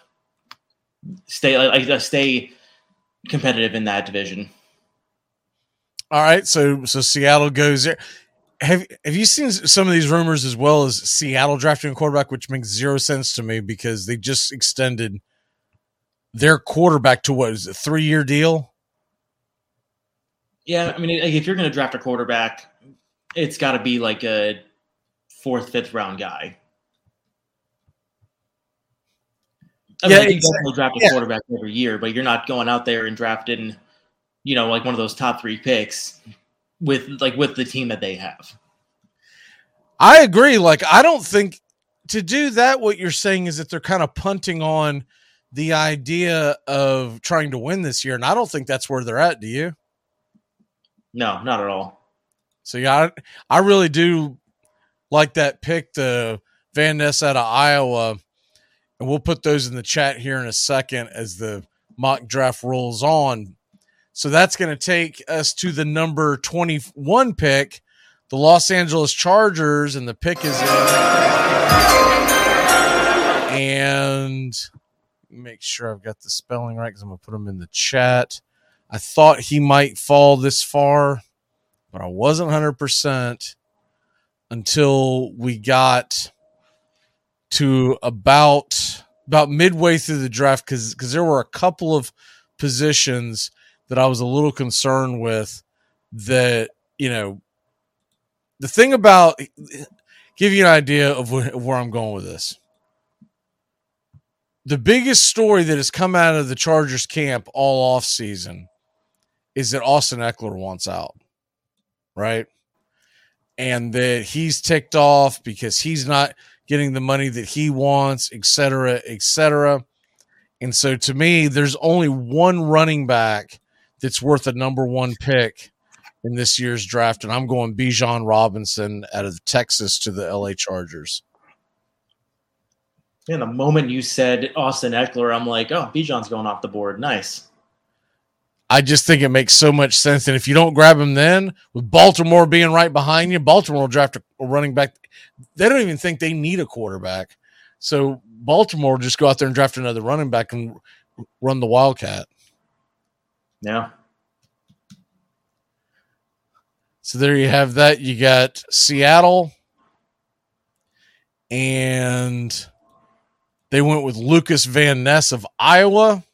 stay competitive in that division. All right, so Seattle goes there. Have you seen some of these rumors as well as Seattle drafting a quarterback, which makes zero sense to me because they just extended their quarterback to what is it, a 3-year deal? Yeah, I mean, if you're going to draft a quarterback, it's got to be like a 4th, 5th round guy. I mean, you definitely draft a quarterback every year, but you're not going out there and drafting, like one of those top 3 picks with the team that they have. I agree. Like, I don't think to do that, what you're saying is that they're kind of punting on the idea of trying to win this year. And I don't think that's where they're at. Do you? No, not at all. So, yeah, I really do like that pick, the Van Ness out of Iowa. And we'll put those in the chat here in a second as the mock draft rolls on. So that's going to take us to the number 21 pick, the Los Angeles Chargers, and the pick is in. And make sure I've got the spelling right because I'm going to put them in the chat. I thought he might fall this far, but I wasn't 100% until we got to about midway through the draft because there were a couple of positions that I was a little concerned with that, the thing about, give you an idea of where I'm going with this. The biggest story that has come out of the Chargers camp all off season is that Austin Eckler wants out, right? And that he's ticked off because he's not getting the money that he wants, et cetera, et cetera. And so to me, there's only one running back that's worth a number 1 pick in this year's draft, and I'm going Bijan Robinson out of Texas to the LA Chargers. And the moment you said Austin Eckler, I'm like, oh, Bijan's going off the board. Nice. I just think it makes so much sense. And if you don't grab him then, with Baltimore being right behind you, Baltimore will draft a running back. They don't even think they need a quarterback. So Baltimore will just go out there and draft another running back and run the Wildcat. Yeah. So there you have that. You got Seattle, and they went with Lucas Van Ness of Iowa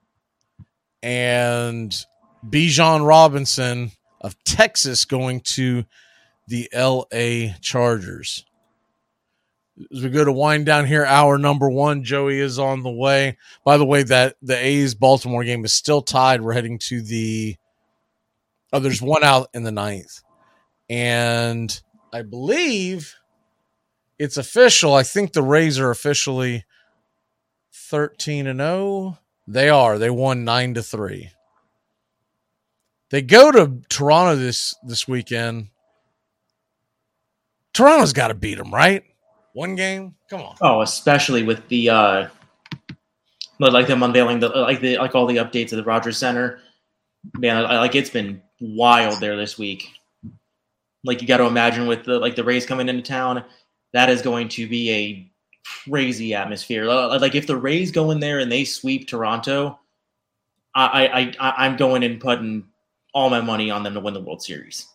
and Bijan Robinson of Texas going to the LA Chargers. As we go to wind down here, hour number 1, Joey is on the way. By the way, that the A's Baltimore game is still tied. We're heading to there's one out in the 9th. And I believe it's official. I think the Rays are officially 13-0. They are. They won 9-3. They go to Toronto this weekend. Toronto's got to beat them, right? One game? Come on. Oh, especially with the like them unveiling like all the updates of the Rogers Center. Man, it's been wild there this week. Like, you got to imagine with the Rays coming into town, that is going to be a crazy atmosphere. Like, if the Rays go in there and they sweep Toronto, I'm going and putting all my money on them to win the World Series.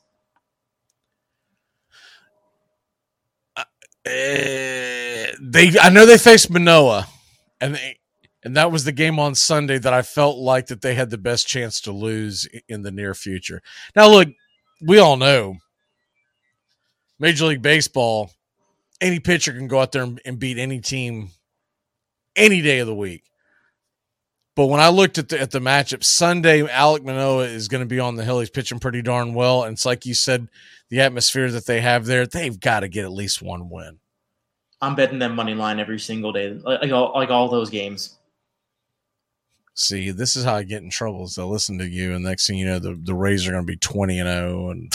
I know they faced Manoah, and that was the game on Sunday that I felt like that they had the best chance to lose in the near future. Now, look, we all know Major League Baseball, any pitcher can go out there and beat any team any day of the week. But when I looked at the matchup, Sunday, Alek Manoah is going to be on the hill. He's pitching pretty darn well. And it's like you said, the atmosphere that they have there, they've got to get at least one win. I'm betting them money line every single day, like all those games. See, this is how I get in trouble. Is I listen to you, and next thing you know, the Rays are going to be 20-0. And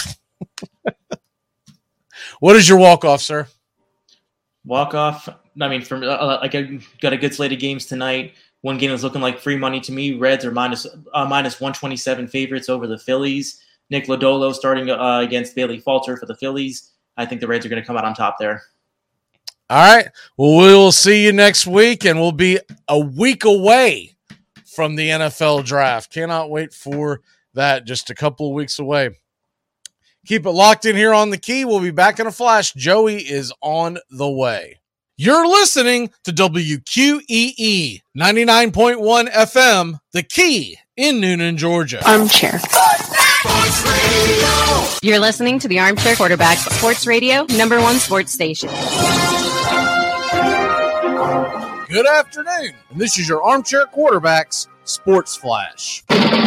what is your walk-off, sir? Walk-off? I mean, I got a good slate of games tonight. One game is looking like free money to me. Reds are minus 127 favorites over the Phillies. Nick Lodolo starting against Bailey Falter for the Phillies. I think the Reds are going to come out on top there. All right. Well, we will see you next week, and we'll be a week away from the NFL draft. Cannot wait for that. Just a couple of weeks away. Keep it locked in here on The Key. We'll be back in a flash. Joey is on the way. You're listening to WQEE 99.1 FM, The Key in Noonan, Georgia. Armchair. You're listening to the Armchair Quarterback Sports Radio, #1 sports station. Good afternoon, and this is your Armchair Quarterbacks Sports Flash.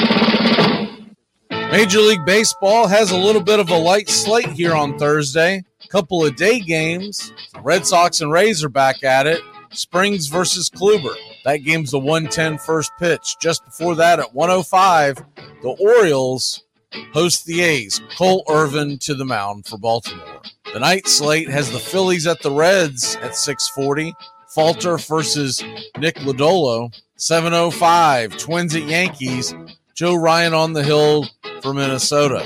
Major League Baseball has a little bit of a light slate here on Thursday. Couple of day games. The Red Sox and Rays are back at it. Springs versus Kluber. That game's the 1:10 first pitch. Just before that at 1:05, the Orioles host the A's. Cole Irvin to the mound for Baltimore. The night slate has the Phillies at the Reds at 6:40. Falter versus Nick Lodolo. 7:05, Twins at Yankees. Joe Ryan on the hill for Minnesota.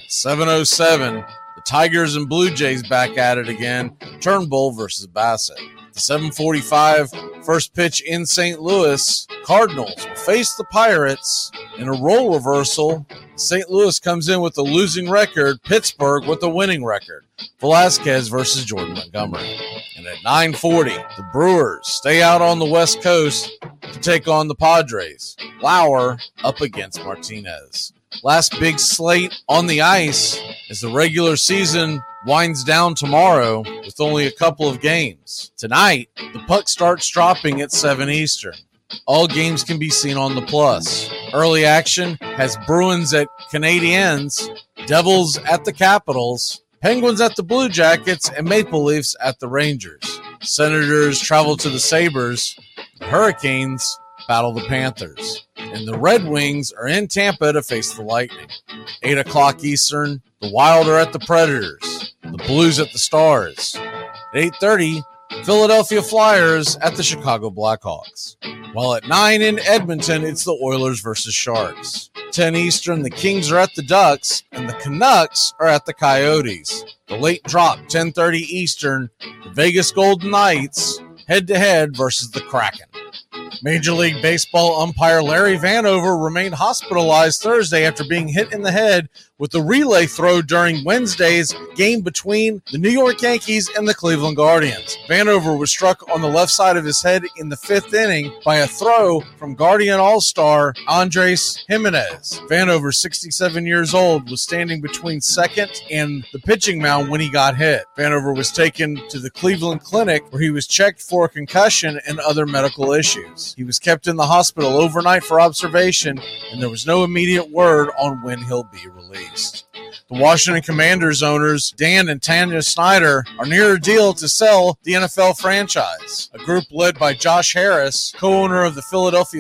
7:07, the Tigers and Blue Jays back at it again. Turnbull versus Bassett. The 7:45 first pitch in St. Louis. Cardinals will face the Pirates in a role reversal. St. Louis comes in with a losing record. Pittsburgh with a winning record. Velasquez versus Jordan Montgomery. And at 9:40, the Brewers stay out on the West Coast to take on the Padres. Lauer up against Martinez. Last big slate on the ice as the regular season winds down tomorrow with only a couple of games. Tonight, the puck starts dropping at 7 Eastern. All games can be seen on the Plus. Early action has Bruins at Canadiens, Devils at the Capitals, Penguins at the Blue Jackets, and Maple Leafs at the Rangers. Senators travel to the Sabres. The Hurricanes battle the Panthers. And the Red Wings are in Tampa to face the Lightning. 8 o'clock Eastern, the Wild are at the Predators. The Blues at the Stars. At 8:30, Philadelphia Flyers at the Chicago Blackhawks. While at 9 in Edmonton, it's the Oilers versus Sharks. 10 Eastern, the Kings are at the Ducks, and the Canucks are at the Coyotes. The late drop, 10:30 Eastern, the Vegas Golden Knights head-to-head versus the Kraken. Major League Baseball umpire Larry Vanover remained hospitalized Thursday after being hit in the head with a relay throw during Wednesday's game between the New York Yankees and the Cleveland Guardians. Vanover was struck on the left side of his head in the 5th inning by a throw from Guardian All-Star Andres Jimenez. Vanover, 67 years old, was standing between second and the pitching mound when he got hit. Vanover was taken to the Cleveland Clinic where he was checked for a concussion and other medical issues. He was kept in the hospital overnight for observation, and there was no immediate word on when he'll be released. The Washington Commanders owners, Dan and Tanya Snyder, are near a deal to sell the NFL franchise. A group led by Josh Harris, co-owner of the Philadelphia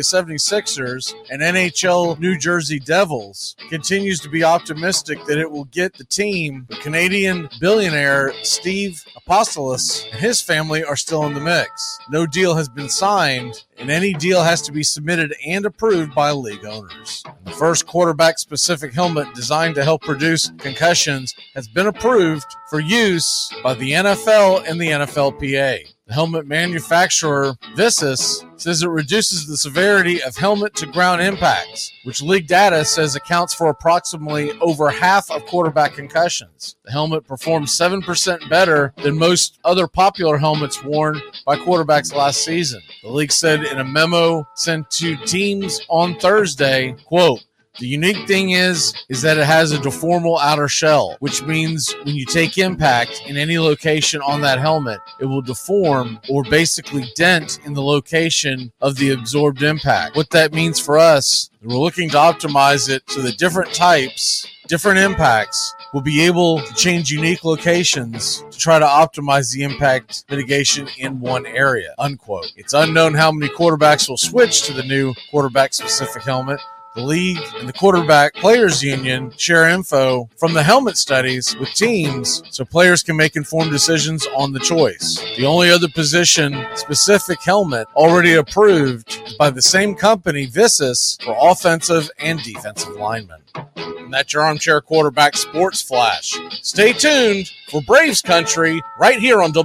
76ers and NHL New Jersey Devils, continues to be optimistic that it will get the team. The Canadian billionaire Steve Apostolos and his family are still in the mix. No deal has been signed, and any deal has to be submitted and approved by league owners. The first quarterback-specific helmet designed to help reduce concussions has been approved for use by the NFL and the NFLPA. The helmet manufacturer, Visus, says it reduces the severity of helmet-to-ground impacts, which league data says accounts for approximately over half of quarterback concussions. The helmet performs 7% better than most other popular helmets worn by quarterbacks last season. The league said in a memo sent to teams on Thursday, quote, "The unique thing is that it has a deformable outer shell, which means when you take impact in any location on that helmet, it will deform or basically dent in the location of the absorbed impact. What that means for us, we're looking to optimize it so that different types, different impacts, will be able to change unique locations to try to optimize the impact mitigation in one area," unquote. It's unknown how many quarterbacks will switch to the new quarterback-specific helmet. The league and the quarterback players union share info from the helmet studies with teams so players can make informed decisions on the choice. The only other position-specific helmet already approved is by the same company, Visus, for offensive and defensive linemen. And that's your Armchair Quarterback Sports Flash. Stay tuned for Braves Country right here on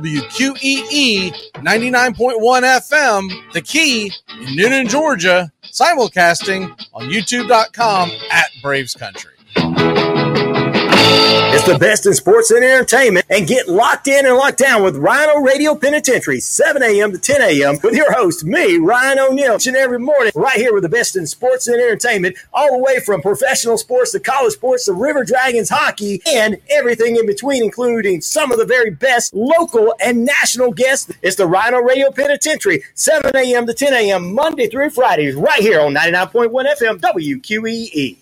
WQEE 99.1 FM, The Key in Newnan, Georgia, simulcasting on YouTube.com @Braves Country. It's the best in sports and entertainment, and get locked in and locked down with Rhino Radio Penitentiary, 7 a.m. to 10 a.m. with your host, me, Ryan O'Neal, each and every morning, right here with the best in sports and entertainment, all the way from professional sports to college sports to River Dragons hockey and everything in between, including some of the very best local and national guests. It's the Rhino Radio Penitentiary, 7 a.m. to 10 a.m. Monday through Fridays, right here on 99.1 FM WQEE.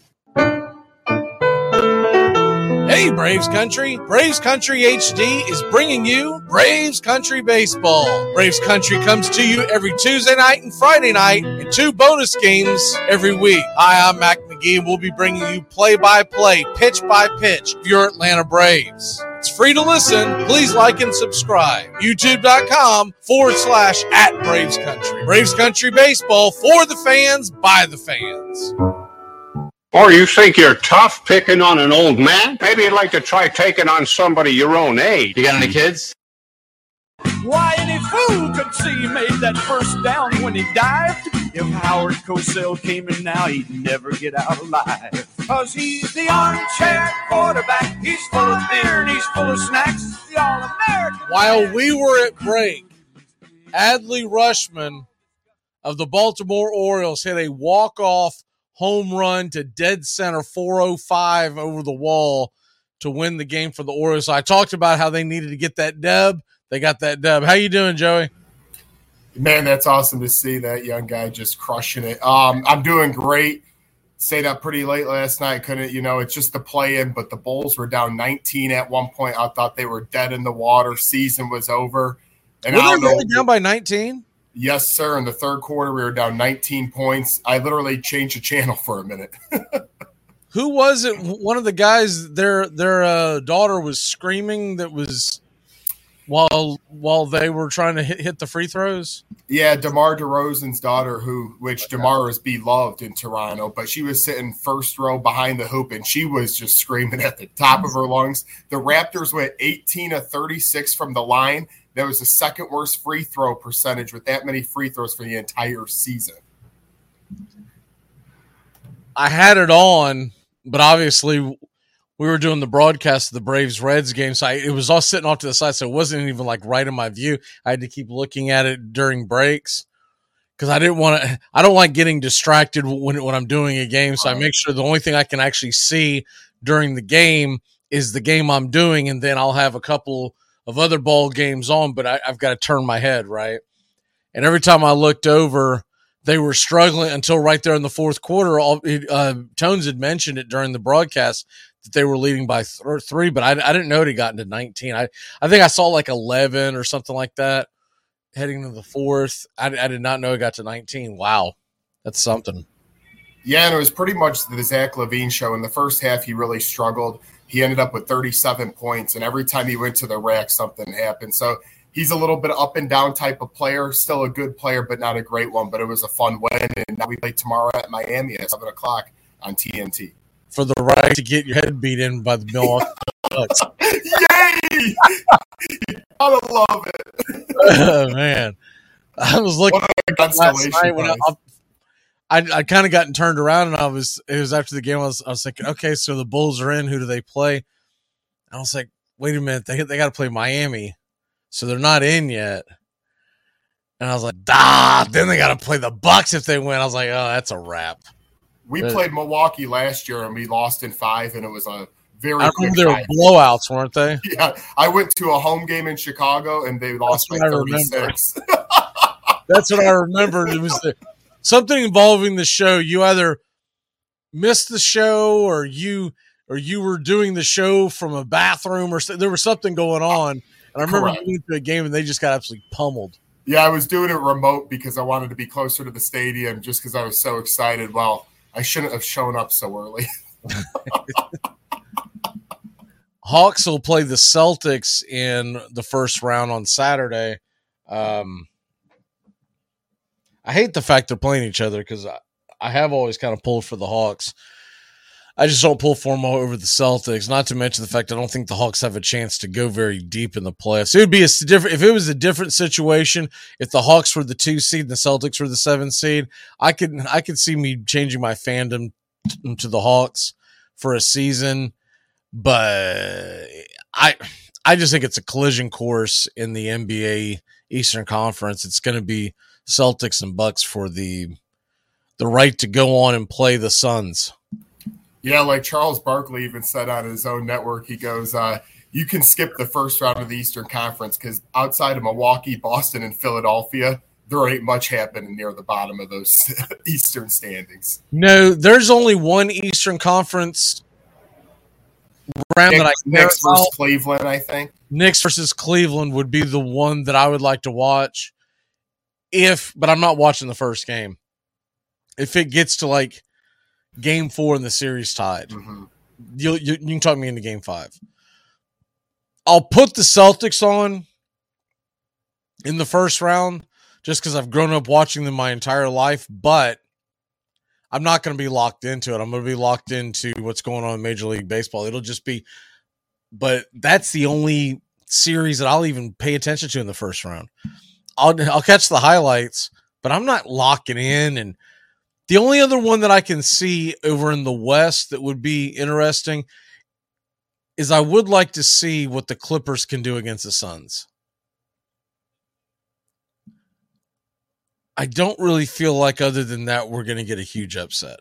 Hey, Braves Country. Braves Country HD is bringing you Braves Country Baseball. Braves Country comes to you every Tuesday night and Friday night, and 2 bonus games every week. Hi, I'm Mac McGee, and we'll be bringing you play-by-play, pitch-by-pitch of your Atlanta Braves. It's free to listen. Please like and subscribe. YouTube.com/@Braves Country. Braves Country Baseball for the fans, by the fans. Or you think you're tough picking on an old man? Maybe you'd like to try taking on somebody your own age. You got any kids? Why, any fool could see he made that first down when he dived. If Howard Cosell came in now, he'd never get out alive. 'Cause he's the armchair quarterback. He's full of beer and he's full of snacks. The All-American. While we were at break, Adley Rushman of the Baltimore Orioles hit a walk-off home run to dead center 405 over the wall to win the game for the Orioles. I talked about how they needed to get that dub. They got that dub. How you doing, Joey? Man, that's awesome to see that young guy just crushing it. I'm doing great. Stayed up pretty late last night. Couldn't, it's just the play-in, but the Bulls were down 19 at one point. I thought they were dead in the water. Season was over. And were they really down by 19? Yes, sir. In the third quarter, we were down 19 points. I literally changed the channel for a minute. Who was it? One of the guys, their daughter was screaming that was while they were trying to hit the free throws? Yeah, DeMar DeRozan's daughter, which DeMar is beloved in Toronto, but she was sitting first row behind the hoop, and she was just screaming at the top of her lungs. The Raptors went 18 of 36 from the line. That was the second worst free throw percentage with that many free throws for the entire season. I had it on, but obviously we were doing the broadcast of the Braves-Reds game, so it was all sitting off to the side, so it wasn't even like right in my view. I had to keep looking at it during breaks because I don't like getting distracted when I'm doing a game, so I make sure the only thing I can actually see during the game is the game I'm doing, and then I'll have a couple of other ball games on, but I've got to turn my head, right? And every time I looked over, they were struggling until right there in the fourth quarter. Tones had mentioned it during the broadcast that they were leading by 3, but I didn't know it had gotten to 19. I think I saw like 11 or something like that heading to the fourth. I did not know it got to 19. Wow, that's something. Yeah, and it was pretty much the Zach LaVine show. In the first half, he really struggled. He ended up with 37 points, and every time he went to the rack, something happened. So he's a little bit up and down type of player, still a good player, but not a great one. But it was a fun win, and now we play tomorrow at Miami at 7 o'clock on TNT. For the right to get your head beat in by the Milwaukee Bucks. Yay! You gotta love it. Oh, man. I was looking last night when I kind of gotten turned around, and it was after the game. I was thinking, okay, so the Bulls are in. Who do they play? I was like, wait a minute, they got to play Miami, so they're not in yet. And I was like, then they got to play the Bucks if they win. I was like, oh, that's a wrap. We played Milwaukee last year, and we lost in 5, and it was a very quick they were blowouts, weren't they? Yeah, I went to a home game in Chicago, and they lost by 36. That's what I remembered. It was something involving the show. You either missed the show or you were doing the show from a bathroom or there was something going on. And I remember going to a game and they just got absolutely pummeled. Yeah, I was doing it remote because I wanted to be closer to the stadium just because I was so excited. Well, I shouldn't have shown up so early. Hawks will play the Celtics in the first round on Saturday. I hate the fact they're playing each other because I have always kind of pulled for the Hawks. I just don't pull for them over the Celtics, not to mention the fact I don't think the Hawks have a chance to go very deep in the playoffs. It would be if it was a different situation, if the Hawks were the 2 seed and the Celtics were the 7 seed, I could see me changing my fandom to the Hawks for a season. but I just think it's a collision course in the NBA Eastern Conference. It's going to be Celtics and Bucks for the right to go on and play the Suns. Yeah, like Charles Barkley even said on his own network, he goes, you can skip the first round of the Eastern Conference because outside of Milwaukee, Boston, and Philadelphia, there ain't much happening near the bottom of those Eastern standings. No, there's only one Eastern Conference round that I Knicks versus Cleveland, I think. Knicks versus Cleveland would be the one that I would like to watch. But I'm not watching the first game. If it gets to like Game 4 and the series tied, you can talk me into Game 5. I'll put the Celtics on in the first round just because I've grown up watching them my entire life, but I'm not going to be locked into it. I'm going to be locked into what's going on in Major League Baseball. It'll just be, but that's the only series that I'll even pay attention to in the first round. I'll catch the highlights, but I'm not locking in. And the only other one that I can see over in the West that would be interesting is I would like to see what the Clippers can do against the Suns. I don't really feel like other than that we're going to get a huge upset.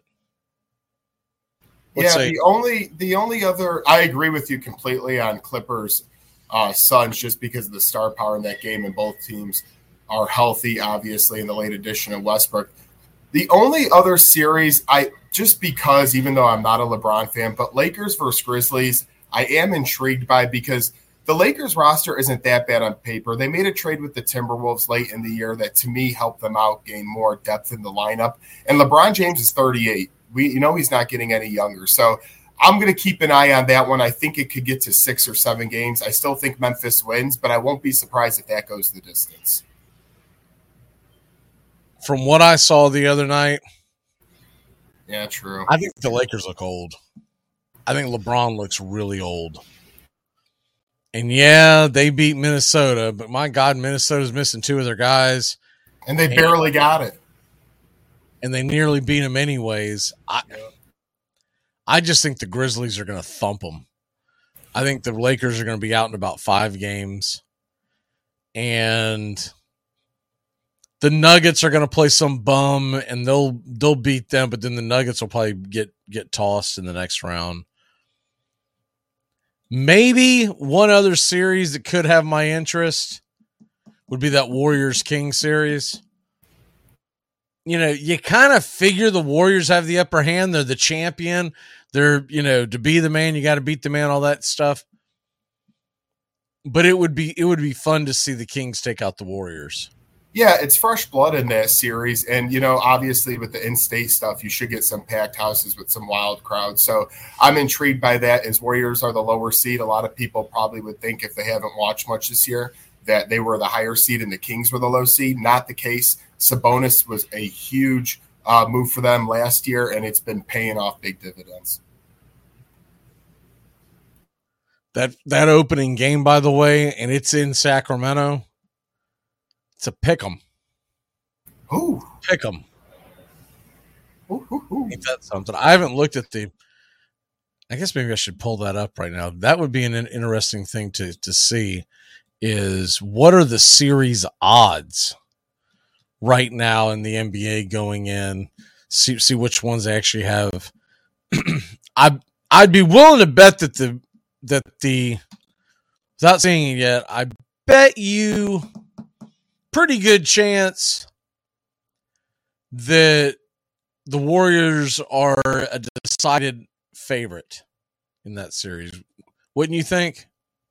The only other, I agree with you completely on Clippers Suns just because of the star power in that game, and both teams are healthy, obviously, in the late addition of Westbrook. The only other series, just because, even though I'm not a LeBron fan, but Lakers versus Grizzlies, I am intrigued by because the Lakers roster isn't that bad on paper. They made a trade with the Timberwolves late in the year that, to me, helped them out, gain more depth in the lineup. And LeBron James is 38. He's not getting any younger. So I'm going to keep an eye on that one. I think it could get to 6 or 7 games. I still think Memphis wins, but I won't be surprised if that goes the distance. From what I saw the other night, yeah, true. I think the Lakers look old. I think LeBron looks really old. And yeah, they beat Minnesota, but my God, Minnesota's missing 2 of their guys. And they barely got it. And they nearly beat them anyways. I just think the Grizzlies are going to thump them. I think the Lakers are going to be out in about 5 games. And the Nuggets are going to play some bum, and they'll beat them, but then the Nuggets will probably get tossed in the next round. Maybe one other series that could have my interest would be that Warriors-Kings series. You kind of figure the Warriors have the upper hand. They're the champion. They're, to be the man, you got to beat the man, all that stuff. But it would be fun to see the Kings take out the Warriors. Yeah, it's fresh blood in that series. And, obviously with the in-state stuff, you should get some packed houses with some wild crowds. So I'm intrigued by that as Warriors are the lower seed. A lot of people probably would think if they haven't watched much this year that they were the higher seed and the Kings were the low seed. Not the case. Sabonis was a huge move for them last year, and it's been paying off big dividends. That opening game, by the way, and it's in Sacramento. It's a pick'em. Ooh. Pick'em. Ain't that something? I haven't looked at I guess maybe I should pull that up right now. That would be an interesting thing to see is what are the series odds right now in the NBA going in? See which ones they actually have. I'd be willing to bet that the without seeing it yet, I bet you pretty good chance that the Warriors are a decided favorite in that series. Wouldn't you think?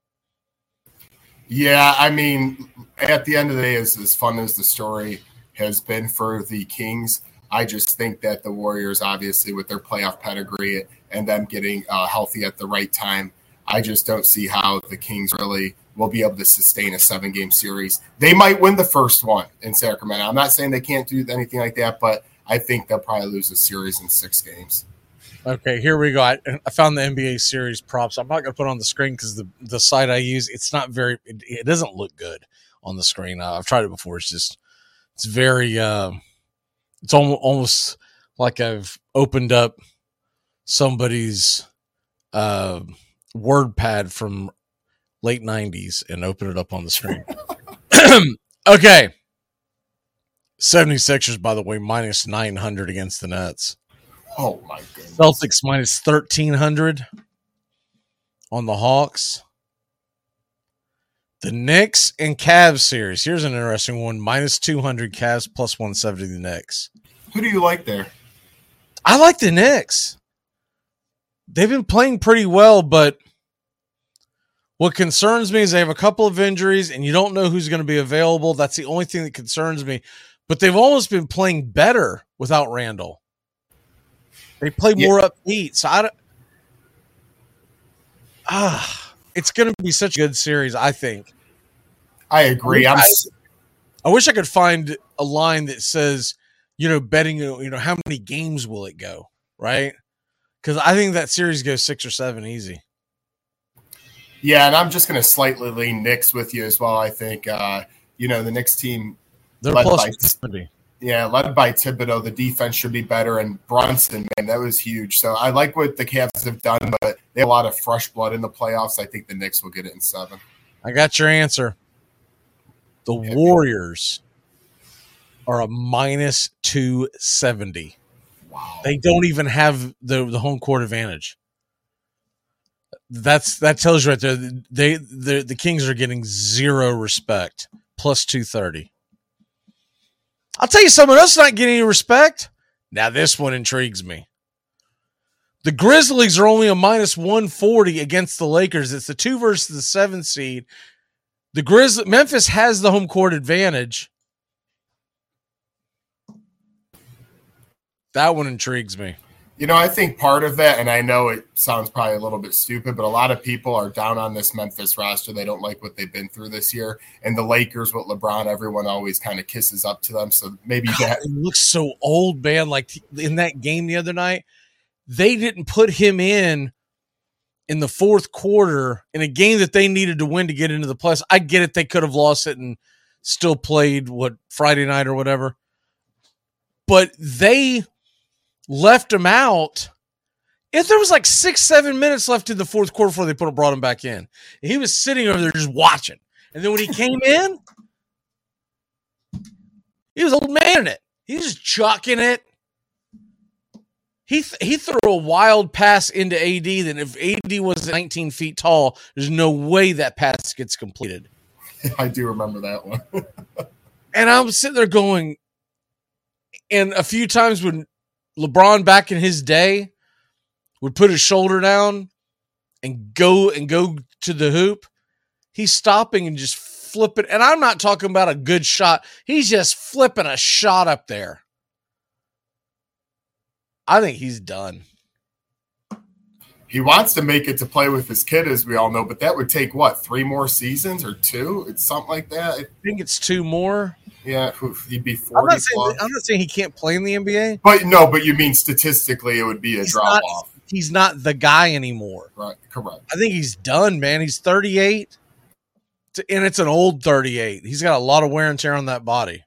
Yeah, I mean, at the end of the day, as fun as the story has been for the Kings, I just think that the Warriors, obviously, with their playoff pedigree and them getting healthy at the right time, I just don't see how the Kings really will be able to sustain a 7-game series. They might win the first one in Sacramento. I'm not saying they can't do anything like that, but I think they'll probably lose the series in 6 games. Okay, here we go. I found the NBA series props. I'm not going to put it on the screen because the site I use, it's not very, it doesn't look good on the screen. I've tried it before. It's very, it's almost like I've opened up somebody's WordPad from late 90s and open it up on the screen. Okay. 76ers, by the way, minus 900 against the Nets. Oh, my goodness. Celtics minus 1,300 on the Hawks. The Knicks and Cavs series. Here's an interesting one. Minus 200 Cavs, plus 170 the Knicks. Who do you like there? I like the Knicks. They've been playing pretty well, but what concerns me is they have a couple of injuries and you don't know who's going to be available. That's the only thing that concerns me. But they've almost been playing better without Randall. They play more upbeat. So it's going to be such a good series, I think. I agree. I wish I could find a line that says, betting, how many games will it go, right? Because I think that series goes 6 or 7 easy. Yeah, and I'm just going to slightly lean Knicks with you as well. I think, the Knicks team, they're plus 70. Yeah, led by Thibodeau, the defense should be better, and Brunson, man, that was huge. So I like what the Cavs have done, but they have a lot of fresh blood in the playoffs. I think the Knicks will get it in 7. I got your answer. The Warriors are a minus 270. Wow. They don't even have the home court advantage. That tells you right there. The Kings are getting zero respect. Plus 230. I'll tell you someone else not getting any respect. Now this one intrigues me. The Grizzlies are only a minus 140 against the Lakers. It's the 2 versus the 7 seed. Memphis has the home court advantage. That one intrigues me. I think part of that, and I know it sounds probably a little bit stupid, but a lot of people are down on this Memphis roster. They don't like what they've been through this year. And the Lakers with LeBron, everyone always kind of kisses up to them. So maybe that it looks so old, man. Like in that game the other night, they didn't put him in the fourth quarter in a game that they needed to win to get into the playoffs. I get it. They could have lost it and still played Friday night or whatever. But they left him out. If there was 6-7 minutes left in the fourth quarter before they brought him back in, and he was sitting over there just watching. And then when he came in, he was old man in it. He was chucking it. He threw a wild pass into AD. Then if AD was 19 feet tall, there's no way that pass gets completed. I do remember that one. And I'm sitting there going, and a few times when LeBron back in his day would put his shoulder down and go to the hoop, he's stopping and just flipping. And I'm not talking about a good shot. He's just flipping a shot up there. I think he's done. He wants to make it to play with his kid, as we all know, but that would take 3 more seasons or 2? It's something like that. I think it's 2 more. Yeah, he'd be 40. I'm not saying he can't play in the NBA. But you mean statistically it would be a drop off. He's not the guy anymore. Right, correct. I think he's done, man. He's 38, and it's an old 38. He's got a lot of wear and tear on that body.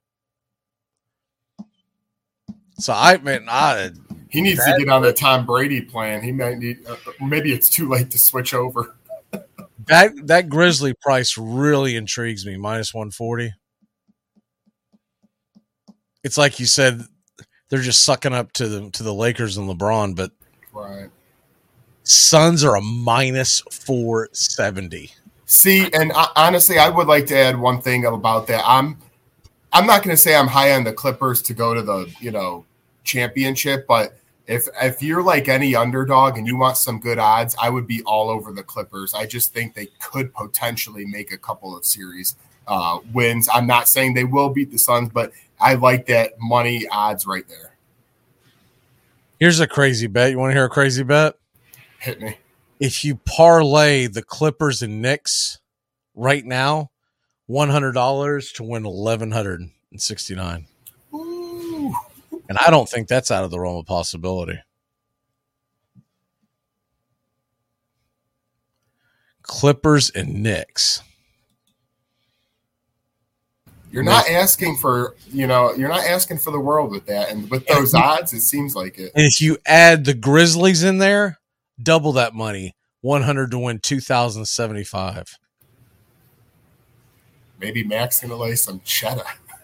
So he needs to get on the Tom Brady plan. He might need. Maybe it's too late to switch over. That Grizzly price really intrigues me. Minus 140. It's like you said, they're just sucking up to the Lakers and LeBron, but right. Suns are a minus 470. See, and honestly, I would like to add one thing about that. I'm not going to say I'm high on the Clippers to go to the championship, but if you're like any underdog and you want some good odds, I would be all over the Clippers. I just think they could potentially make a couple of series wins. I'm not saying they will beat the Suns, but I like that money odds right there. Here's a crazy bet. You want to hear a crazy bet? Hit me. If you parlay the Clippers and Knicks right now, $100 to win $1,169. Ooh. And I don't think that's out of the realm of possibility. Clippers and Knicks. You're not asking for the world with that. And with those odds, it seems like it. And if you add the Grizzlies in there, double that money, 100 to win 2,075. Maybe Mac's going to lay some cheddar.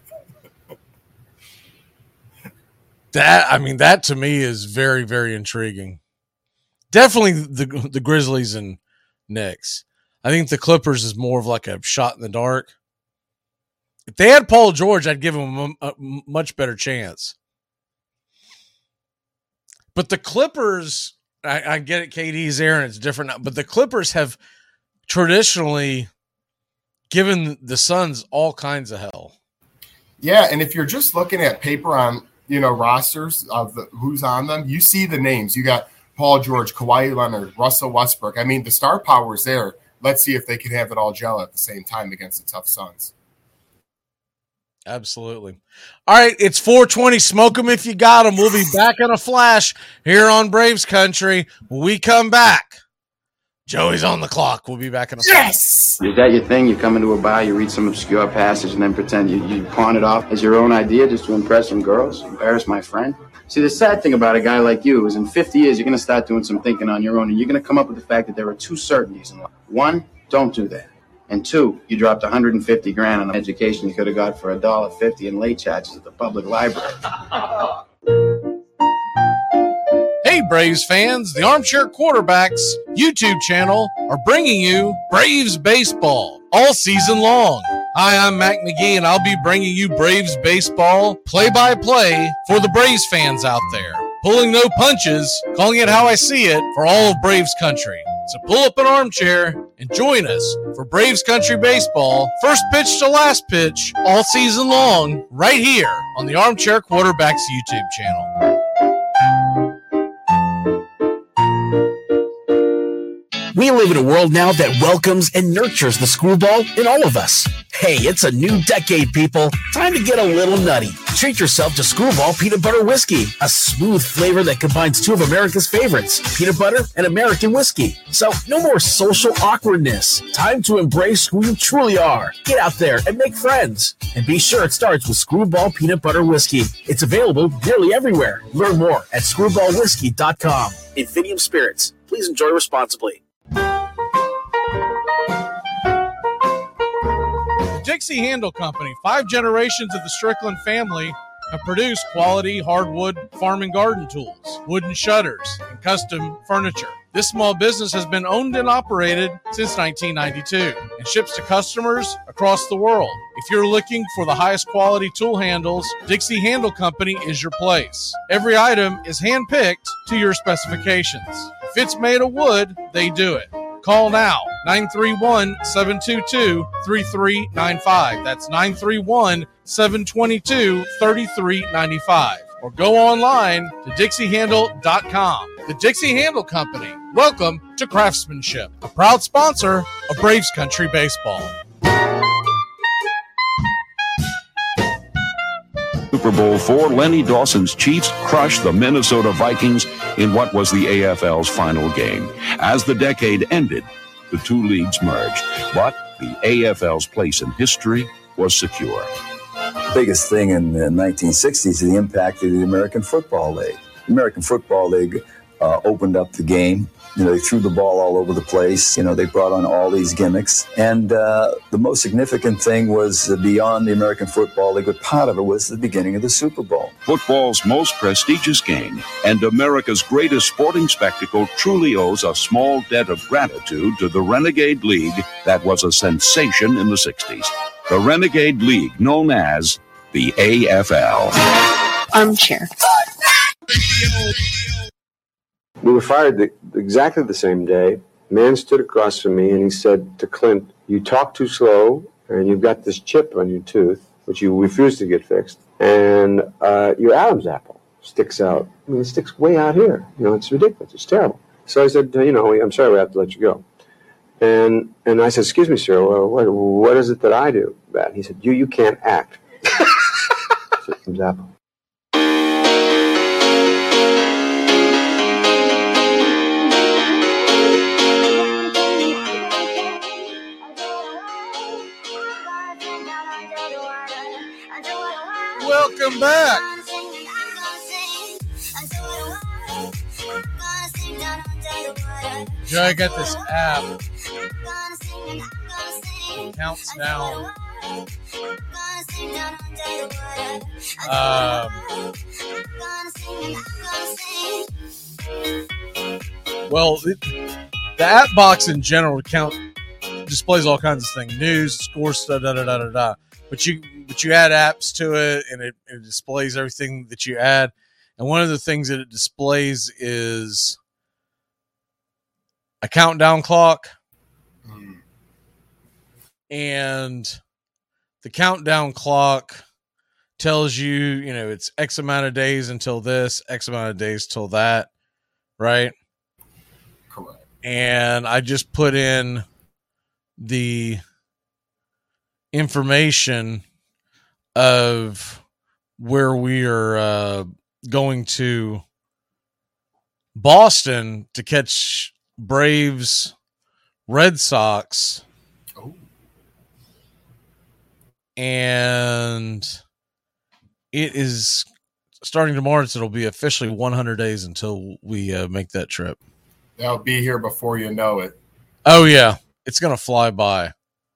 That to me is very, very intriguing. Definitely the Grizzlies and Knicks. I think the Clippers is more of like a shot in the dark. If they had Paul George, I'd give them a much better chance. But the Clippers, I get it, KD's there and it's different, but the Clippers have traditionally given the Suns all kinds of hell. Yeah, and if you're just looking at paper on, rosters of who's on them, you see the names. You got Paul George, Kawhi Leonard, Russell Westbrook. I mean, the star power is there. Let's see if they can have it all gel at the same time against the tough Suns. Absolutely. All right, it's 420. Smoke them if you got them. We'll be back in a flash here on Braves Country. When we come back, Joey's on the clock. We'll be back in a flash. You got your thing, you come into a bar, you read some obscure passage, and then pretend you pawn it off as your own idea just to impress some girls, embarrass my friend. See, the sad thing about a guy like you is in 50 years, you're going to start doing some thinking on your own, and you're going to come up with the fact that there are two certainties in life. One, don't do that. And two, you dropped $150 grand on an education you could have got for $1.50 in late charges at the public library. Hey, Braves fans, the Armchair Quarterbacks YouTube channel are bringing you Braves Baseball all season long. Hi, I'm Mac McGee, and I'll be bringing you Braves Baseball play-by-play for the Braves fans out there. Pulling no punches, calling it how I see it for all of Braves Country. So pull up an armchair and join us for Braves Country Baseball, first pitch to last pitch, all season long, right here on the Armchair Quarterbacks YouTube channel. We live in a world now that welcomes and nurtures the screwball in all of us. Hey, it's a new decade, people. Time to get a little nutty. Treat yourself to Screwball Peanut Butter Whiskey, a smooth flavor that combines two of America's favorites, peanut butter and American whiskey. So no more social awkwardness. Time to embrace who you truly are. Get out there and make friends. And be sure it starts with Screwball Peanut Butter Whiskey. It's available nearly everywhere. Learn more at screwballwhiskey.com. Infinium Spirits. Please enjoy responsibly. Dixie Handle Company, 5 generations of the Strickland family have produced quality hardwood farm and garden tools, wooden shutters, and custom furniture. This small business has been owned and operated since 1992 and ships to customers across the world. If you're looking for the highest quality tool handles, Dixie Handle Company is your place. Every item is handpicked to your specifications. If it's made of wood, they do it. Call now, 931-722-3395. That's 931-722-3395. Or go online to DixieHandle.com. The Dixie Handle Company. Welcome to Craftsmanship, a proud sponsor of Braves Country Baseball. Super Bowl IV, Lenny Dawson's Chiefs crushed the Minnesota Vikings in what was the AFL's final game. As the decade ended, the two leagues merged, but the AFL's place in history was secure. The biggest thing in the 1960s is the impact of the American Football League. The American Football League opened up the game. They threw the ball all over the place. They brought on all these gimmicks. And the most significant thing was beyond the American Football League, but part of it was the beginning of the Super Bowl. Football's most prestigious game and America's greatest sporting spectacle truly owes a small debt of gratitude to the Renegade League that was a sensation in the 60s. The Renegade League, known as the AFL. Armchair. We were fired exactly the same day. A man stood across from me and he said to Clint, "You talk too slow and you've got this chip on your tooth, which you refuse to get fixed, and your Adam's apple sticks out. I mean, it sticks way out here. It's ridiculous. It's terrible." So I said, "I'm sorry, we have to let you go." And I said, "Excuse me, sir, what is it that I do bad?" He said, You can't act." So Adam's apple. Welcome back. Joe, I got this app. It counts down. Well, the app box in general displays all kinds of things, news, scores, da da da da da. But you add apps to it, and it displays everything that you add. And one of the things that it displays is a countdown clock. And the countdown clock tells you, it's X amount of days until this, X amount of days till that, right? Correct. And I just put in the information of where we are going to Boston to catch Braves Red Sox. And it is starting tomorrow, so it'll be officially 100 days until we make that trip. They'll be here before you know it. Oh, yeah. It's going to fly by.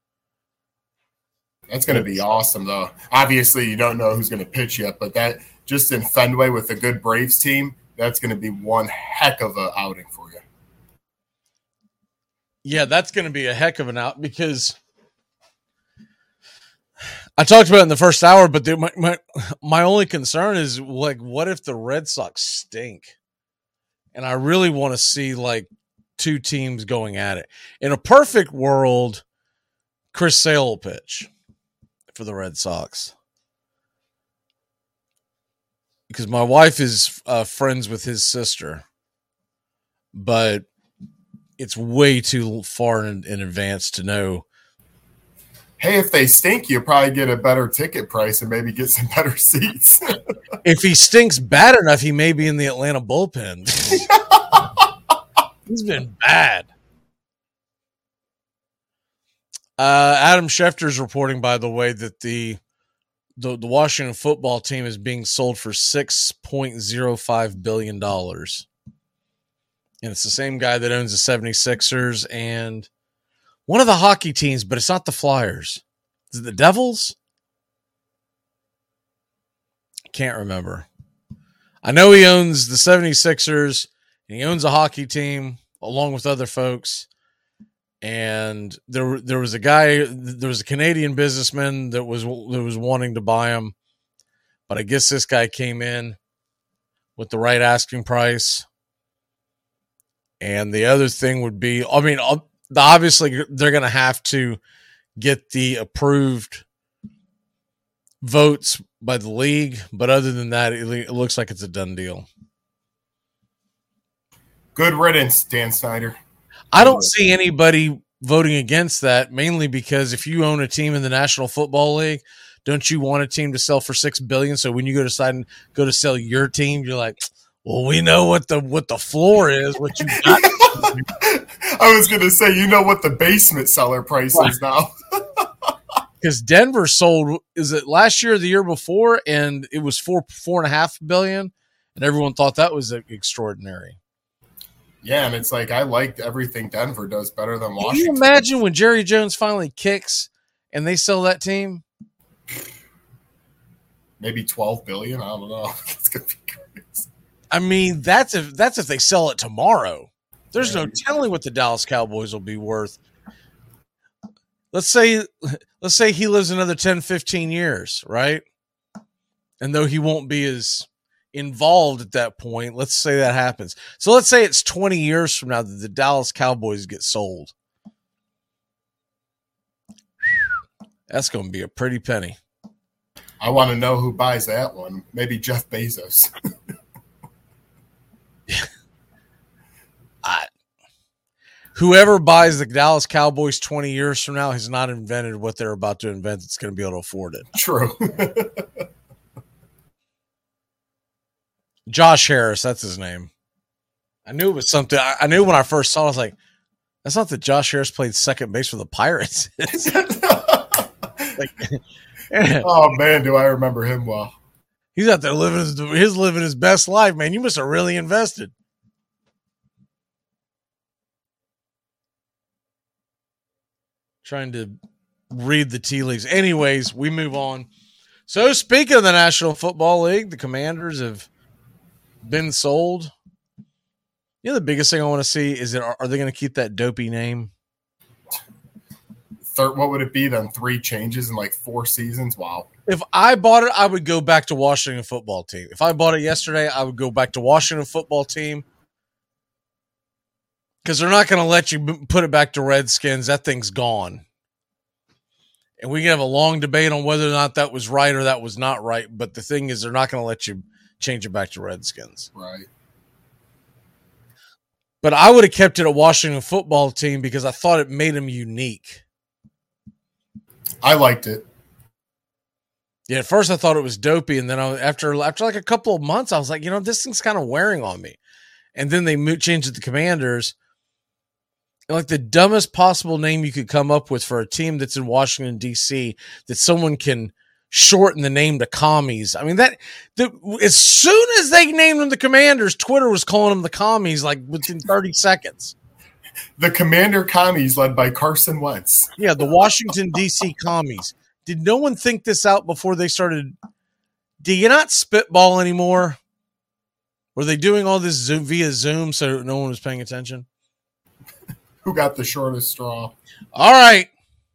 That's going to be awesome, though. Obviously, you don't know who's going to pitch yet, but that just in Fenway with a good Braves team, that's going to be one heck of an outing for you. Yeah, that's going to be a heck of an out because I talked about it in the first hour, but my only concern is, what if the Red Sox stink? And I really want to see, two teams going at it. In a perfect world, Chris Sale will pitch for the Red Sox. Because my wife is friends with his sister. But it's way too far in advance to know. Hey, if they stink, you'll probably get a better ticket price and maybe get some better seats. If he stinks bad enough, he may be in the Atlanta bullpen. He's been bad. Adam Schefter's reporting, by the way, that the Washington football team is being sold for $6.05 billion. And it's the same guy that owns the 76ers and one of the hockey teams, but it's not the Flyers. Is it the Devils? I can't remember. I know he owns the 76ers, and he owns a hockey team along with other folks. And there was a Canadian businessman that was wanting to buy him, but I guess this guy came in with the right asking price. And the other thing would be, obviously they're going to have to get the approved votes by the league, but other than that, it looks like it's a done deal. Good riddance, Dan Snyder. I don't see anybody voting against that, mainly because if you own a team in the National Football League, don't you want a team to sell for $6 billion? So when you go to sell your team, you're like, well, we know what the floor is, what you got. I was going to say, what the basement seller price is now. Because Denver sold, is it last year or the year before? And it was $4.5 billion. And everyone thought that was extraordinary. Yeah, and it's like I liked everything Denver does better than Washington. Can you imagine when Jerry Jones finally kicks and they sell that team? Maybe $12 billion. I don't know. It's gonna be crazy. That's if they sell it tomorrow. There's no telling what the Dallas Cowboys will be worth. Let's say he lives another 10, 15 years, right? And though he won't be as involved at that point, let's say that happens. So let's say it's 20 years from now that the Dallas Cowboys get sold. That's going to be a pretty penny. I want to know who buys that one. Maybe Jeff Bezos. Whoever buys the Dallas Cowboys 20 years from now has not invented what they're about to invent that's going to be able to afford it. True. Josh Harris, that's his name. I knew it was something. I knew when I first saw it, I was like, that's not that Josh Harris played second base for the Pirates. Oh, man, do I remember him well. He's out there living his best life, man. You must have really invested. Trying to read the tea leaves. Anyways, we move on. So speaking of the National Football League, the Commanders have been sold. You know, the biggest thing I want to see is that are they going to keep that dopey name? What would it be then? 3 changes in like 4 seasons? Wow. If I bought it, I would go back to Washington Football Team. If I bought it yesterday, I would go back to Washington Football Team. Because they're not going to let you put it back to Redskins. That thing's gone. And we can have a long debate on whether or not that was right or that was not right. But the thing is, they're not going to let you change it back to Redskins. Right. But I would have kept it a Washington Football Team because I thought it made them unique. I liked it. Yeah, at first I thought it was dopey. And then after like a couple of months, I was like, this thing's kind of wearing on me. And then they changed it to Commanders. Like the dumbest possible name you could come up with for a team that's in Washington, D.C., that someone can shorten the name to Commies. I mean, as soon as they named them the Commanders, Twitter was calling them the Commies like within 30 seconds. The Commander Commies led by Carson Wentz. Yeah, the Washington, D.C. Commies. Did no one think this out before they started? Do you not spitball anymore? Were they doing all this via Zoom so no one was paying attention? Who got the shortest straw? All right.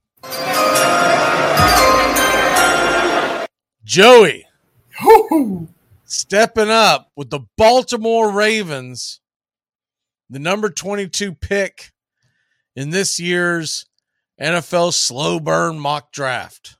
Joey. Woo-hoo. Stepping up with the Baltimore Ravens, the number 22 pick in this year's NFL slow burn mock draft.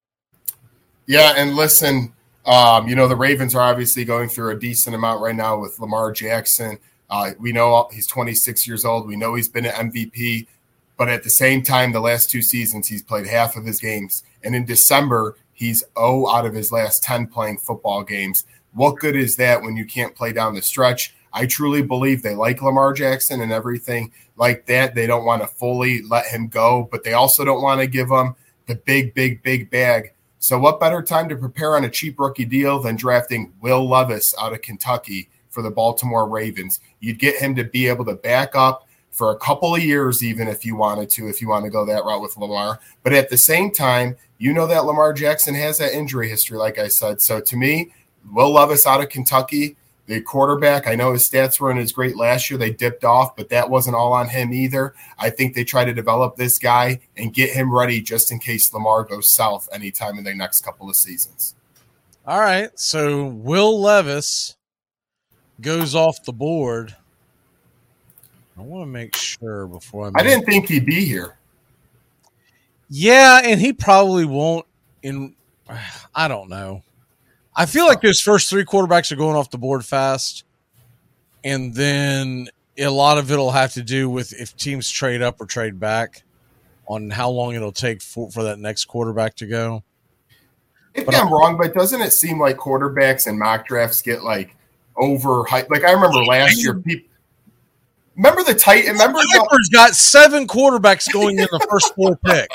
Yeah, and listen, the Ravens are obviously going through a decent amount right now with Lamar Jackson. We know he's 26 years old. We know he's been an MVP. But at the same time, the last 2 seasons, he's played half of his games. And in December, he's 0 out of his last 10 playing football games. What good is that when you can't play down the stretch? I truly believe they like Lamar Jackson and everything like that. They don't want to fully let him go, but they also don't want to give him the big, big, big bag. So what better time to prepare on a cheap rookie deal than drafting Will Levis out of Kentucky for the Baltimore Ravens? You'd get him to be able to back up for a couple of years, even if you wanted to, if you want to go that route with Lamar. But at the same time, that Lamar Jackson has that injury history, like I said. So to me, Will Levis out of Kentucky, the quarterback, I know his stats weren't as great last year. They dipped off, but that wasn't all on him either. I think they try to develop this guy and get him ready just in case Lamar goes south anytime in the next couple of seasons. All right, so Will Levis goes off the board. I want to make sure before I didn't think he'd be here. Yeah, and he probably won't. I don't know. I feel like those first 3 quarterbacks are going off the board fast, and then a lot of it will have to do with if teams trade up or trade back on how long it'll take for that next quarterback to go. Maybe I'm wrong, but doesn't it seem like quarterbacks and mock drafts get like overhyped? Like I remember last year, people remember the Titan. Remember the got 7 quarterbacks going in the first 4 picks.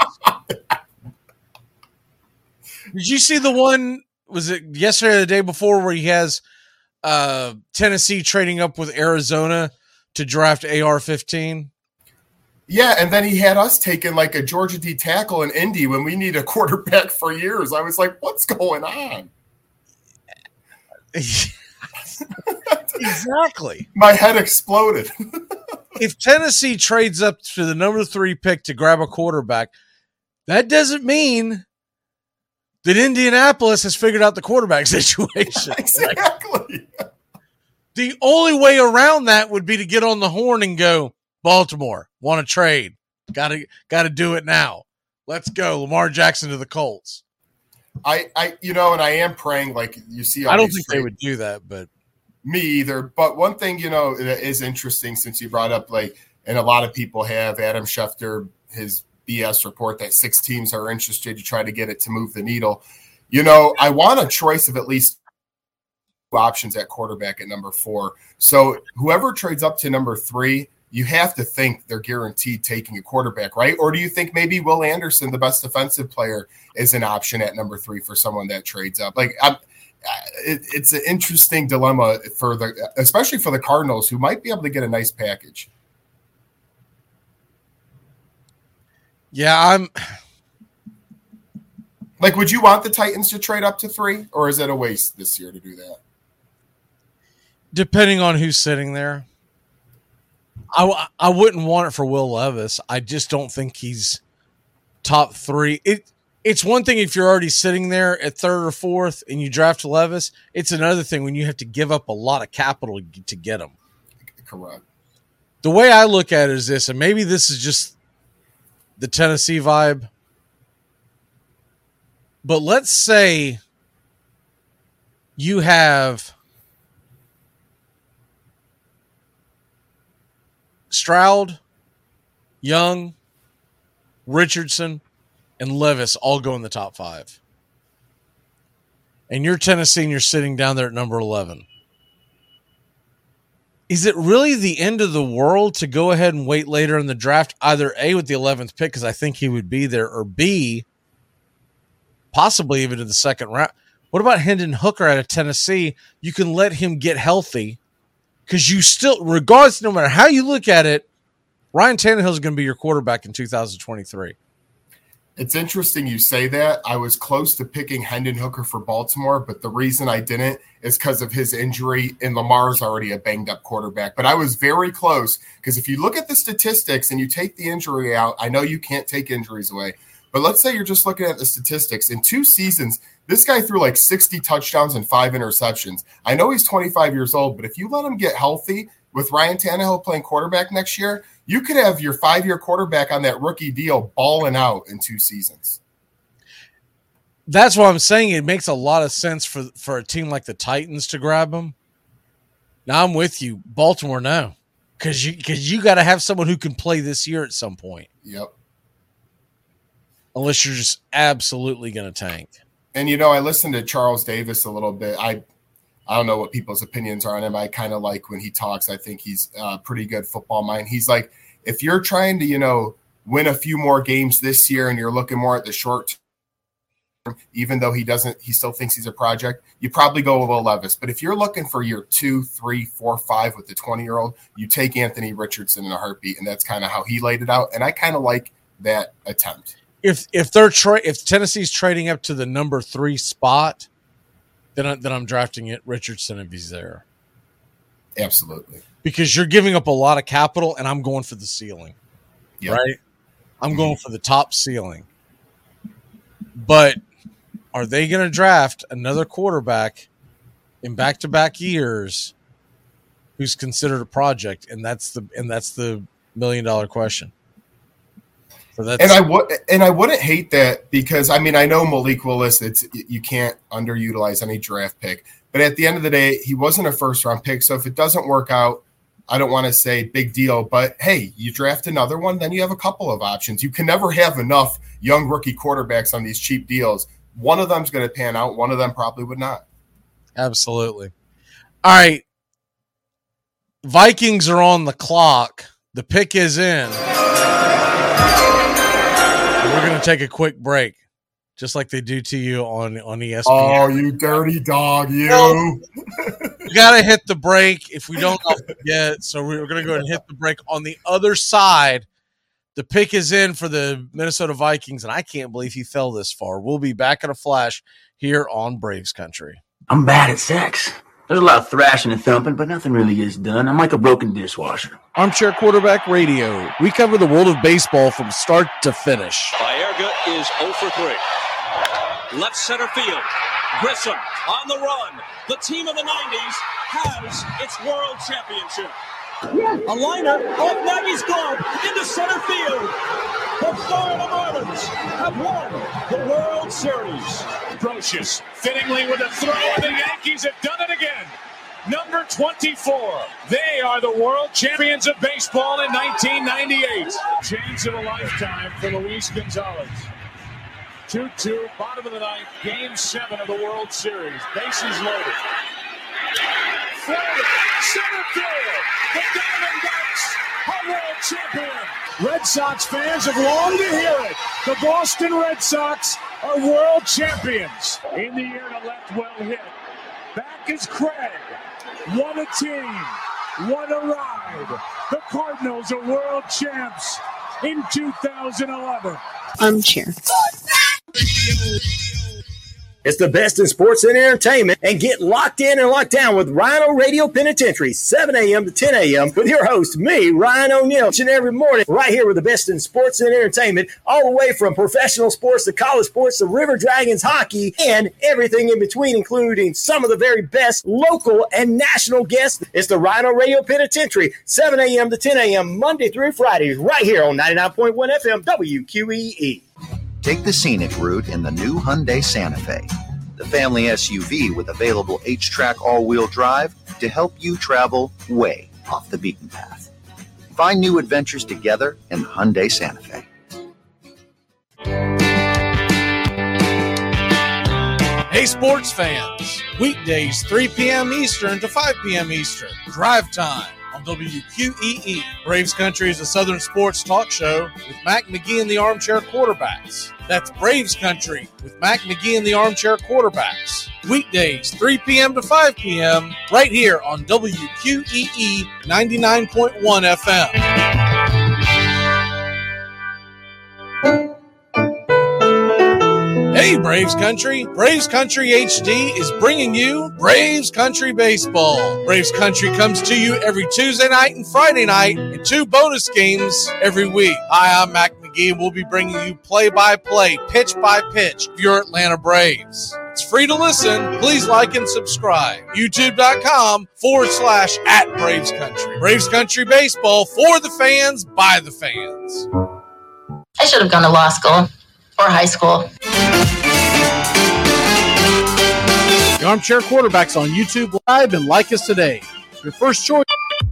Did you see the one? Was it yesterday or the day before where he has Tennessee trading up with Arizona to draft AR-15? Yeah, and then he had us taking like a Georgia D tackle in Indy when we need a quarterback for years. I was like, what's going on? Exactly. My head exploded. If Tennessee trades up to the number 3 pick to grab a quarterback, that doesn't mean that Indianapolis has figured out the quarterback situation. Exactly. The only way around that would be to get on the horn and go, Baltimore, want to trade. Got to do it now. Let's go. Lamar Jackson to the Colts. And I am praying, like you see. I don't think they would do that, but me either. But one thing, that is interesting since you brought up, like, and a lot of people have Adam Schefter, his BS report that 6 teams are interested to try to get it to move the needle. I want a choice of at least 2 options at quarterback at number 4. So whoever trades up to number 3, you have to think they're guaranteed taking a quarterback, right? Or do you think maybe Will Anderson, the best defensive player, is an option at number 3 for someone that trades up? Like, it's an interesting dilemma especially for the Cardinals, who might be able to get a nice package. Yeah, Like, would you want the Titans to trade up to 3, or is it a waste this year to do that? Depending on who's sitting there. I wouldn't want it for Will Levis. I just don't think he's top 3. It's one thing if you're already sitting there at 3rd or 4th and you draft Levis. It's another thing when you have to give up a lot of capital to get him. Correct. The way I look at it is this, and maybe this is just the Tennessee vibe, but let's say you have Stroud, Young, Richardson, and Levis all go in the top 5. And you're Tennessee and you're sitting down there at number 11. Is it really the end of the world to go ahead and wait later in the draft, either A, with the 11th pick, because I think he would be there, or B, possibly even in the 2nd round? What about Hendon Hooker out of Tennessee? You can let him get healthy because you still, regardless, no matter how you look at it, Ryan Tannehill is going to be your quarterback in 2023. It's interesting you say that. I was close to picking Hendon Hooker for Baltimore, but the reason I didn't is because of his injury, and Lamar's already a banged-up quarterback. But I was very close because if you look at the statistics and you take the injury out, I know you can't take injuries away, but let's say you're just looking at the statistics. In 2 seasons, this guy threw like 60 touchdowns and 5 interceptions. I know he's 25 years old, but if you let him get healthy with Ryan Tannehill playing quarterback next year, you could have your 5-year quarterback on that rookie deal balling out in 2 seasons. That's why I'm saying it makes a lot of sense for a team like the Titans to grab him. Now I'm with you. Baltimore, no. Because you got to have someone who can play this year at some point. Yep. Unless you're just absolutely going to tank. And, I listened to Charles Davis a little bit. I don't know what people's opinions are on him. I kind of like when he talks. I think he's a pretty good football mind. He's like, if you're trying to, win a few more games this year and you're looking more at the short term, even though he still thinks he's a project, you probably go with Will Levis. But if you're looking for your 2, 3, 4, 5 with the 20-year-old, you take Anthony Richardson in a heartbeat. And that's kind of how he laid it out. And I kind of like that attempt. If Tennessee's trading up to the number 3 spot, then I'm drafting it Richardson if he's there. Absolutely. Because you're giving up a lot of capital, and I'm going for the ceiling. Yep. Right? I'm going for the top ceiling. But are they going to draft another quarterback in back-to-back years who's considered a project? And that's the $1 million question. So that's, I wouldn't hate that because I know Malik Willis. You can't underutilize any draft pick, but at the end of the day, he wasn't a first round pick. So if it doesn't work out, I don't want to say big deal, but hey, you draft another one, then you have a couple of options. You can never have enough young rookie quarterbacks on these cheap deals. One of them's going to pan out. One of them probably would not. Absolutely. All right, Vikings are on the clock. The pick is in. We're going to take a quick break, just like they do to you on ESPN. Oh, you dirty dog, you. You got to hit the break. If we don't, I'll forget. So we're going to go ahead and hit the break. On the other side, the pick is in for the Minnesota Vikings, and I can't believe he fell this far. We'll be back in a flash here on Braves Country. I'm bad at sex. There's a lot of thrashing and thumping, but nothing really gets done. I'm like a broken dishwasher. Armchair Quarterback Radio. We cover the world of baseball from start to finish. Baerga is 0 for 3. Left center field. Grissom on the run. The team of the 90s has its world championship. A liner off Nagy's glove into center field. The Florida Marlins have won the World Series. Brocious fittingly with a throw, and the Yankees have done it again. Number 24. They are the world champions of baseball in 1998. Chance of a lifetime for Luis Gonzalez. 2-2, bottom of the ninth, Game 7 of the World Series. Bases loaded. Florida, center field. The Diamondbacks are world champion. Red Sox fans have longed to hear it. The Boston Red Sox are world champions. In the air to left, well hit. Back is Craig. What a team. What a ride. The Cardinals are world champs. in 2011. Armchair. It's the best in sports and entertainment, and get locked in and locked down with Rhino Radio Penitentiary, 7 a.m. to 10 a.m. with your host, me, Ryan O'Neal, each and every morning, right here with the best in sports and entertainment, all the way from professional sports to college sports to River Dragons hockey and everything in between, including some of the very best local and national guests. It's the Rhino Radio Penitentiary, 7 a.m. to 10 a.m. Monday through Friday, right here on 99.1 FM WQEE. Take the scenic route in the new Hyundai Santa Fe, the family SUV with available H-Track all-wheel drive to help you travel way off the beaten path. Find new adventures together in the Hyundai Santa Fe. Hey, sports fans. Weekdays, 3 p.m. Eastern to 5 p.m. Eastern. Drive time on WQEE. Braves Country is a Southern sports talk show with Mac McGee and the Armchair Quarterbacks. That's Braves Country with Mac McGee and the Armchair Quarterbacks. Weekdays, 3 p.m. to 5 p.m. right here on WQEE 99.1 FM. Hey, Braves Country. Braves Country HD is bringing you Braves Country Baseball. Braves Country comes to you every Tuesday night and Friday night and 2 bonus games every week. Hi, I'm Mac McGee, and we'll be bringing you play-by-play, pitch-by-pitch of your Atlanta Braves. It's free to listen. Please like and subscribe. YouTube.com/@Braves Country. Braves Country Baseball for the fans, by the fans. I should have gone to law school or high school. The Armchair Quarterbacks on YouTube Live, and like us today. Your first choice.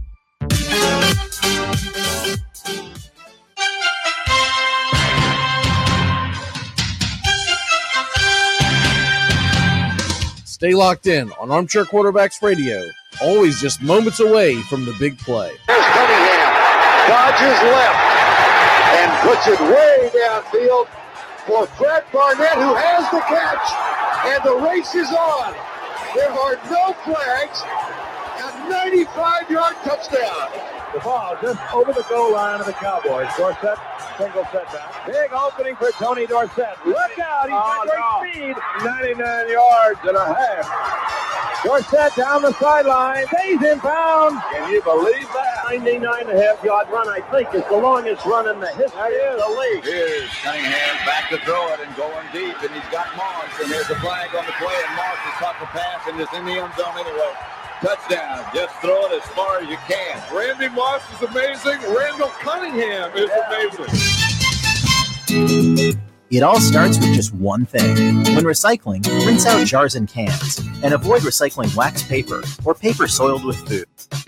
Stay locked in on Armchair Quarterbacks Radio. Always just moments away from the big play. There's Cunningham. Dodges left and puts it way downfield for Fred Barnett, who has the catch. And the race is on. There are no flags. A 95-yard touchdown. The ball just over the goal line of the Cowboys. Dorsett, single setback. Big opening for Tony Dorsett. Look out, he's got great speed. 99 yards and a half. Dorsett down the sideline. Stays in bounds. Can you believe that? 99.5-yard run, I think, is the longest run in the history of the league. Here's Cunningham back to throw it and going deep, and he's got Moss, and there's a flag on the play, and Moss has caught the pass, and it's in the end zone anyway. Touchdown. Just throw it as far as you can. Randy Moss is amazing. Randall Cunningham is amazing. It all starts with just one thing. When recycling, rinse out jars and cans, and avoid recycling wax paper or paper soiled with food.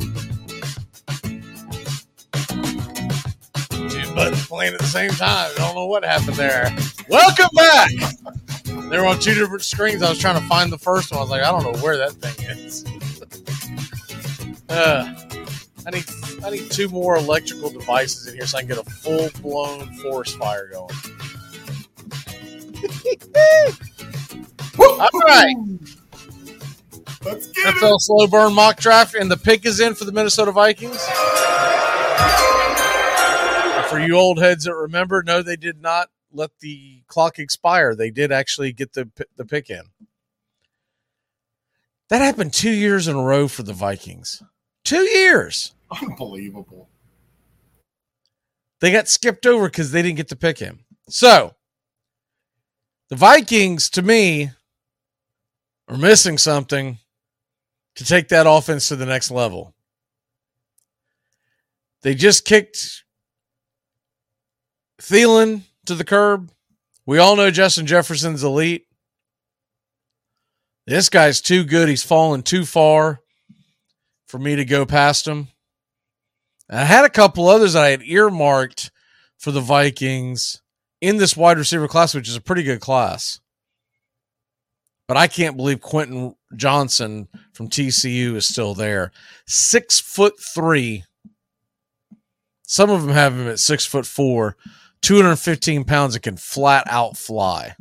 Two buttons playing at the same time. I don't know what happened there. Welcome back. They were on 2 different screens. I was trying to find the first one. I was like, I don't know where that thing is. I need 2 more electrical devices in here so I can get a full-blown forest fire going. All right. Let's get NFL slow burn mock draft, and the pick is in for the Minnesota Vikings. For you old heads that remember, no, they did not let the clock expire. They did actually get the pick in. That happened 2 years in a row for the Vikings. 2 years. Unbelievable. They got skipped over because they didn't get to pick him. So, the Vikings, to me, are missing something to take that offense to the next level. They just kicked Thielen to the curb. We all know Justin Jefferson's elite. This guy's too good. He's fallen too far for me to go past him. And I had a couple others that I had earmarked for the Vikings in this wide receiver class, which is a pretty good class. But I can't believe Quentin Johnson from TCU is still there. 6'3". Some of them have him at 6'4", 215 pounds and can flat out fly.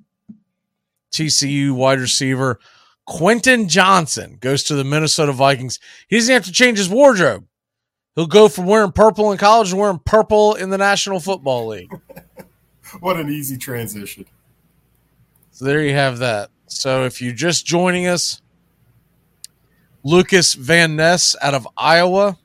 TCU wide receiver Quentin Johnson goes to the Minnesota Vikings. He doesn't have to change his wardrobe. He'll go from wearing purple in college to wearing purple in the National Football League. What an easy transition. So there you have that. So if you're just joining us, Lucas Van Ness out of Iowa.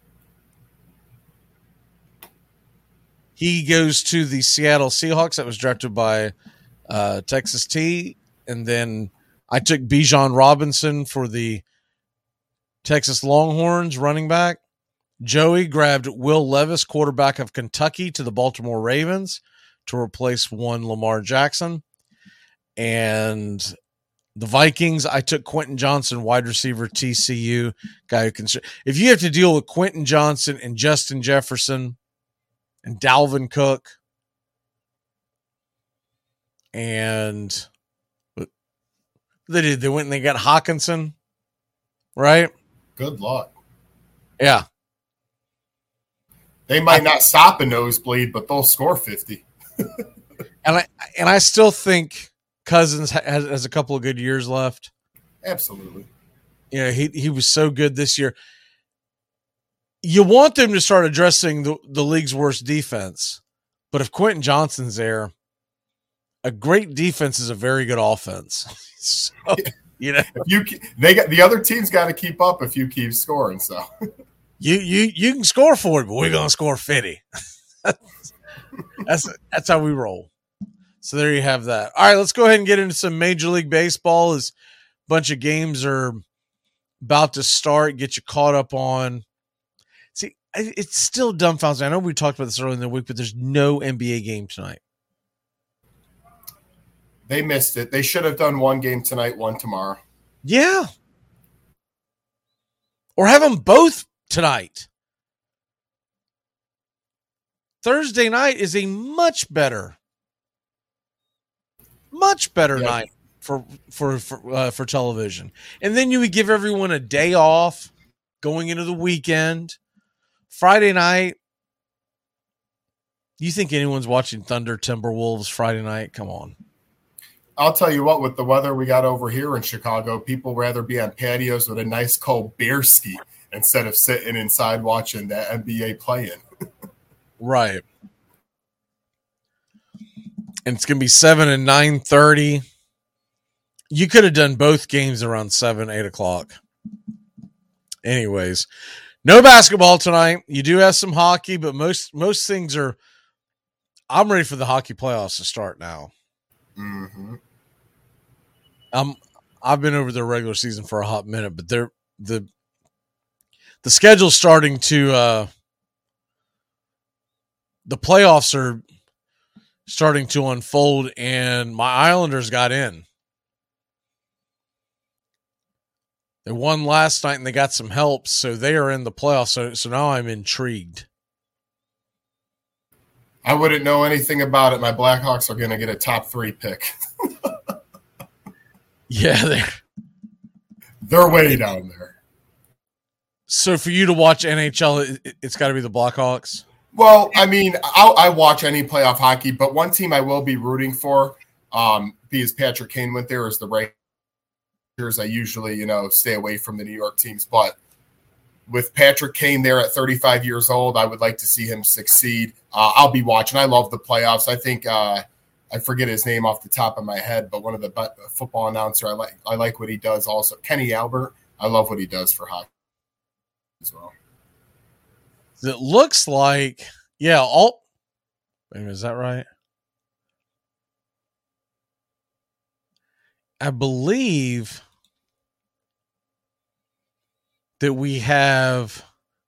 He goes to the Seattle Seahawks. That was drafted by Texas T. And then I took Bijan Robinson for the Texas Longhorns running back. Joey grabbed Will Levis, quarterback of Kentucky, to the Baltimore Ravens to replace one Lamar Jackson. And the Vikings, I took Quentin Johnson, wide receiver, TCU, guy who can. If you have to deal with Quentin Johnson and Justin Jefferson and Dalvin Cook and they went and they got Hawkinson, right? Good luck. Yeah. They might not stop a nosebleed, but they'll score 50. And I still think Cousins has a couple of good years left. Absolutely. You know, he was so good this year. You want them to start addressing the league's worst defense, but if Quentin Johnson's there, a great defense is a very good offense. So, you know, the other team's got to keep up if you keep scoring. So you can score 40, but we're gonna score 50. That's how we roll. So there you have that. All right, let's go ahead and get into some Major League Baseball. As a bunch of games are about to start, get you caught up on. See, it's still dumbfounds me. I know we talked about this earlier in the week, but there's no NBA game tonight. They missed it. They should have done one game tonight, one tomorrow. Yeah. Or have them both tonight. Thursday night is a much better night for television. And then you would give everyone a day off going into the weekend. Friday night. You think anyone's watching Thunder Timberwolves Friday night? Come on. I'll tell you what, with the weather we got over here in Chicago, people rather be on patios with a nice cold beer ski instead of sitting inside watching the NBA play-in. Right. And it's going to be 7 and 9:30. You could have done both games around 7, 8 o'clock. Anyways, no basketball tonight. You do have some hockey, but most things are. I'm ready for the hockey playoffs to start now. Mm-hmm. I've been over the regular season for a hot minute, but the schedule's starting to. The playoffs are starting to unfold, and my Islanders got in. They won last night, and they got some help, so they are in the playoffs. So now I'm intrigued. I wouldn't know anything about it. My Blackhawks are going to get a top 3 pick. Yeah, they're way down there. So for you to watch NHL, it's got to be the Blackhawks? Well, I mean, I watch any playoff hockey, but one team I will be rooting for, because Patrick Kane went there, is the Rangers. I usually, stay away from the New York teams, but with Patrick Kane there at 35 years old, I would like to see him succeed. I'll be watching. I love the playoffs. I think I forget his name off the top of my head, but one of the football announcer, I like what he does also. Kenny Albert, I love what he does for hockey as well. It looks like, yeah, wait a minute, is that right? I believe that we have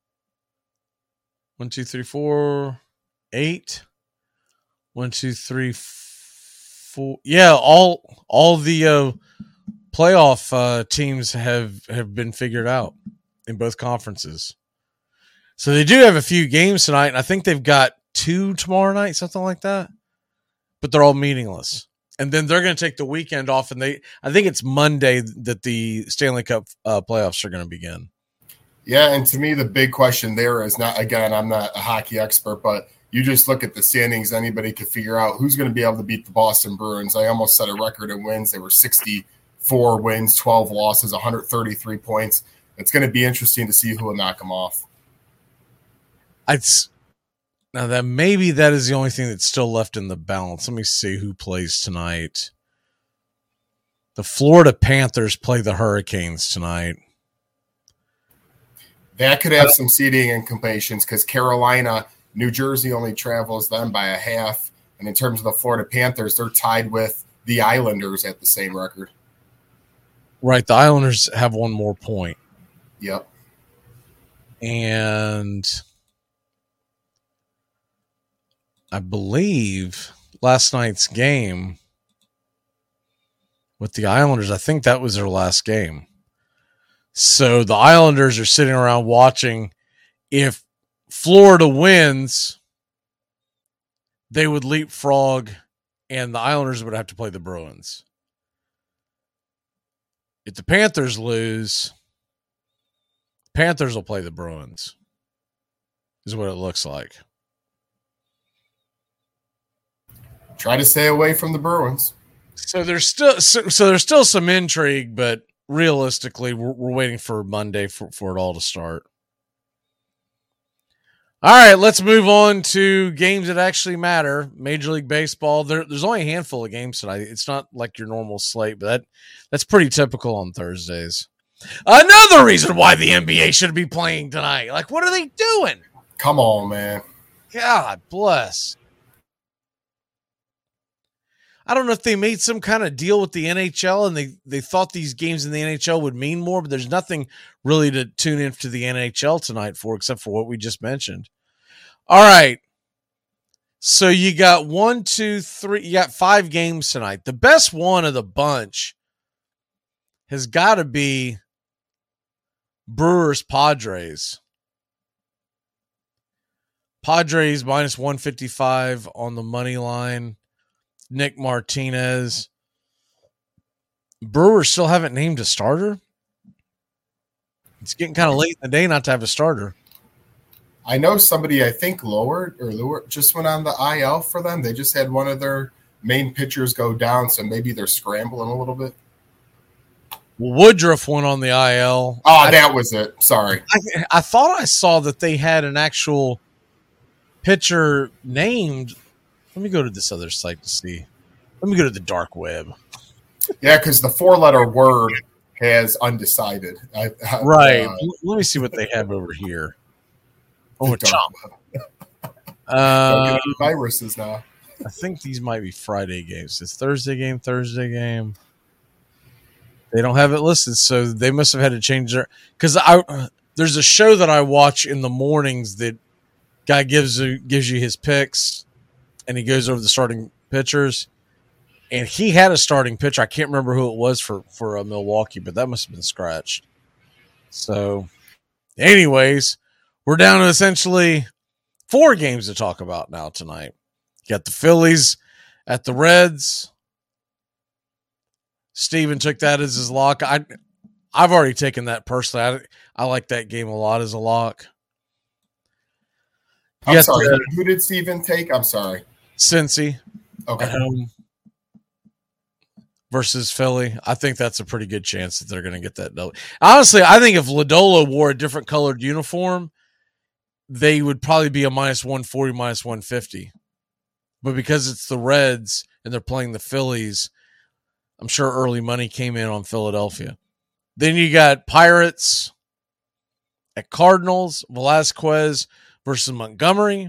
1, 2, 3, 4, 8. 1, 2, 3, 4. Yeah, all the playoff teams have been figured out in both conferences. So they do have a few games tonight, and I think they've got 2 tomorrow night, something like that. But they're all meaningless. And then they're going to take the weekend off, and I think it's Monday that the Stanley Cup playoffs are going to begin. Yeah, and to me, the big question there is not, again, I'm not a hockey expert, but you just look at the standings, anybody could figure out who's going to be able to beat the Boston Bruins. I almost set a record in wins. They were 64 wins, 12 losses, 133 points. It's going to be interesting to see who will knock them off. Now that maybe that is the only thing that's still left in the balance. Let me see who plays tonight. The Florida Panthers play the Hurricanes tonight. That could have some seeding implications because Carolina, New Jersey only travels them by a half. And in terms of the Florida Panthers, they're tied with the Islanders at the same record. Right. The Islanders have one more point. Yep. And I believe last night's game with the Islanders, I think that was their last game. So the Islanders are sitting around watching. If Florida wins, they would leapfrog, and the Islanders would have to play the Bruins. If the Panthers lose, Panthers will play the Bruins, is what it looks like. Try to stay away from the Bruins. So there's still some intrigue, but realistically, we're waiting for Monday for it all to start. All right, let's move on to games that actually matter. Major League Baseball. There's only a handful of games tonight. It's not like your normal slate, but that's pretty typical on Thursdays. Another reason why the NBA should be playing tonight. Like, what are they doing? Come on, man. God bless. I don't know if they made some kind of deal with the NHL and they thought these games in the NHL would mean more, but there's nothing really to tune into the NHL tonight for except for what we just mentioned. All right. So you got 1, 2, 3, you got 5 games tonight. The best one of the bunch has got to be Brewers Padres. Padres minus 155 on the money line. Nick Martinez. Brewers still haven't named a starter. It's getting kind of late in the day not to have a starter. I know somebody I think lowered just went on the IL for them. They just had one of their main pitchers go down, so maybe they're scrambling a little bit. Woodruff went on the IL. Oh, that was it. Sorry. I thought I saw that they had an actual pitcher named. Let me go to this other site to see. Let me go to the dark web. Yeah, because the 4-letter word has undecided. Right. Let me see what they have over here. Oh, chomp. Viruses now. I think these might be Friday games. It's Thursday game. They don't have it listed, so they must have had to change their. Because there's a show that I watch in the mornings that guy gives you his picks, and he goes over the starting pitchers. And he had a starting pitcher. I can't remember who it was for Milwaukee, but that must have been scratched. So, anyways, we're down to essentially 4 games to talk about now tonight. You got the Phillies at the Reds. Steven took that as his lock. I've already taken that personally. I like that game a lot as a lock. I'm sorry. Who did Steven take? I'm sorry. Cincy. Okay. At home versus Philly. I think that's a pretty good chance that they're going to get that double. Honestly, I think if Lodolo wore a different colored uniform, they would probably be a minus 140, minus 150. But because it's the Reds and they're playing the Phillies, I'm sure early money came in on Philadelphia. Then you got Pirates at Cardinals, Velasquez versus Montgomery.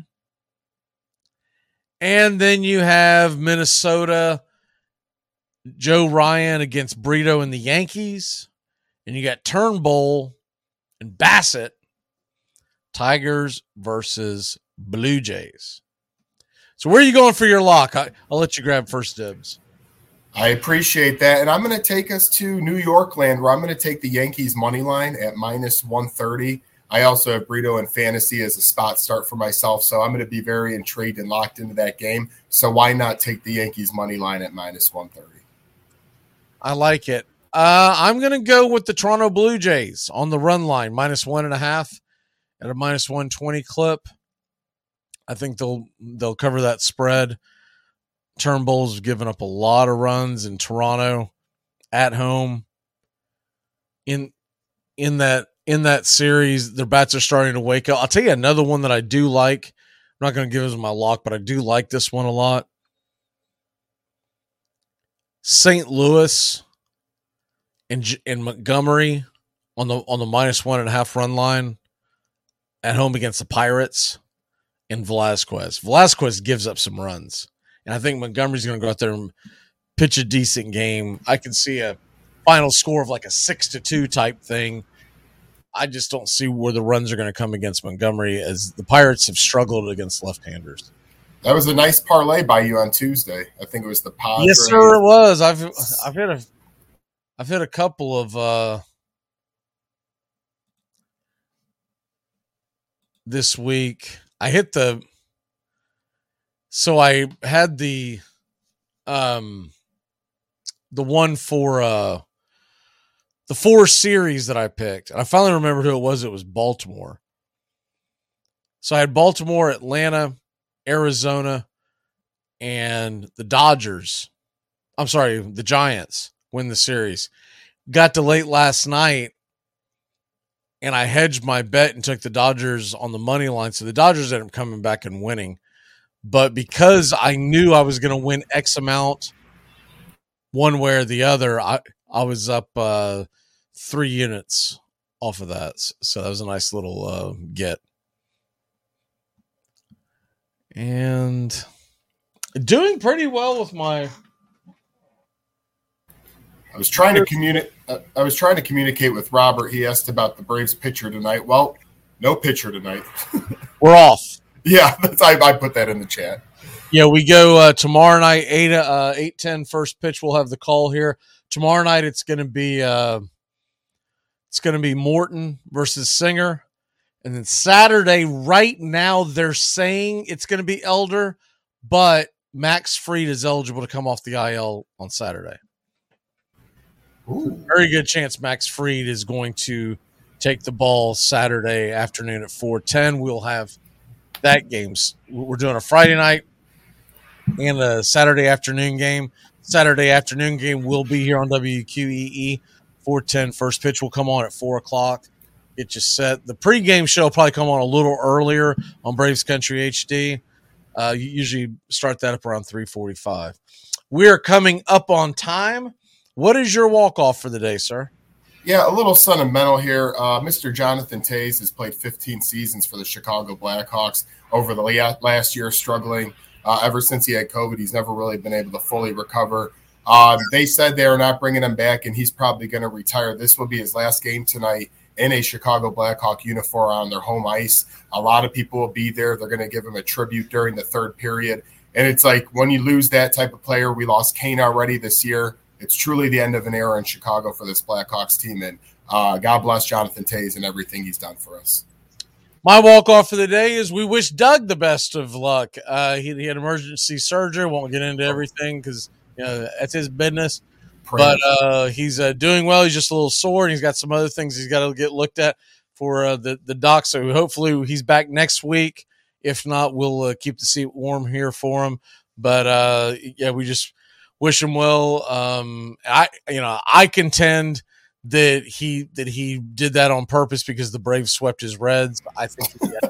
And then you have Minnesota, Joe Ryan against Brito and the Yankees. And you got Turnbull and Bassett, Tigers versus Blue Jays. So where are you going for your lock? I'll let you grab first dibs. I appreciate that. And I'm going to take us to New York land, where I'm going to take the Yankees money line at minus 130. I also have Brito and fantasy as a spot start for myself, so I'm going to be very intrigued and locked into that game. So why not take the Yankees money line at minus 130? I like it. I'm going to go with the Toronto Blue Jays on the run line, minus 1.5 at a minus 120 clip. I think they'll cover that spread. Turnbull's given up a lot of runs in Toronto at home in that in that series. Their bats are starting to wake up. I'll tell you another one that I do like. I'm not going to give it my lock, but I do like this one a lot. St. Louis and Montgomery on the -1.5 run line at home against the Pirates and Velasquez. Velasquez gives up some runs, and I think Montgomery's going to go out there and pitch a decent game. I can see a final score of like a 6-2 type thing. I just don't see where the runs are going to come against Montgomery, as the Pirates have struggled against left-handers. That was a nice parlay by you on Tuesday. I think it was the Padres. Yes, sir, it was. I've hit a couple of this week. I had the one for the 4 series that I picked. And I finally remembered who it was. It was Baltimore. So I had Baltimore, Atlanta, Arizona, and the Dodgers. I'm sorry, the Giants win the series. Got to late last night, and I hedged my bet and took the Dodgers on the money line. So the Dodgers ended up coming back and winning. But because I knew I was going to win X amount one way or the other, I was up 3 units off of that. So that was a nice little get. And doing pretty well with my... I was trying to communicate with Robert. He asked about the Braves pitcher tonight. Well, no pitcher tonight. We're off. Yeah, I put that in the chat. Yeah, we go tomorrow night, 8:10 first pitch. We'll have the call here. Tomorrow night it's going to be Morton versus Singer. And then Saturday, right now they're saying it's going to be Elder, but Max Fried is eligible to come off the IL on Saturday. Ooh. Very good chance Max Fried is going to take the ball Saturday afternoon at 4:10. We'll have that games. We're doing a Friday night and a Saturday afternoon game. Saturday afternoon game will be here on WQEE. 4:10 first pitch will come on at 4 o'clock. Get you set. The pregame show will probably come on a little earlier on Braves Country HD. You usually start that up around 3:45. We are coming up on time. What is your walk-off for the day, sir? Yeah, a little sentimental here. Mr. Jonathan Toews has played 15 seasons for the Chicago Blackhawks over the last year, struggling. Ever since he had COVID, he's never really been able to fully recover. They said they are not bringing him back, and he's probably going to retire. This will be his last game tonight in a Chicago Blackhawk uniform on their home ice. A lot of people will be there. They're going to give him a tribute during the third period. And it's like when you lose that type of player, we lost Kane already this year. It's truly the end of an era in Chicago for this Blackhawks team. And God bless Jonathan Toews and everything he's done for us. My walk-off for the day is we wish Doug the best of luck. He had emergency surgery. Won't get into everything because that's his business. But he's doing well. He's just a little sore, and he's got some other things he's got to get looked at for the doc. So hopefully he's back next week. If not, we'll keep the seat warm here for him. But we just wish him well. I contend that he did that on purpose because the Braves swept his Reds. I think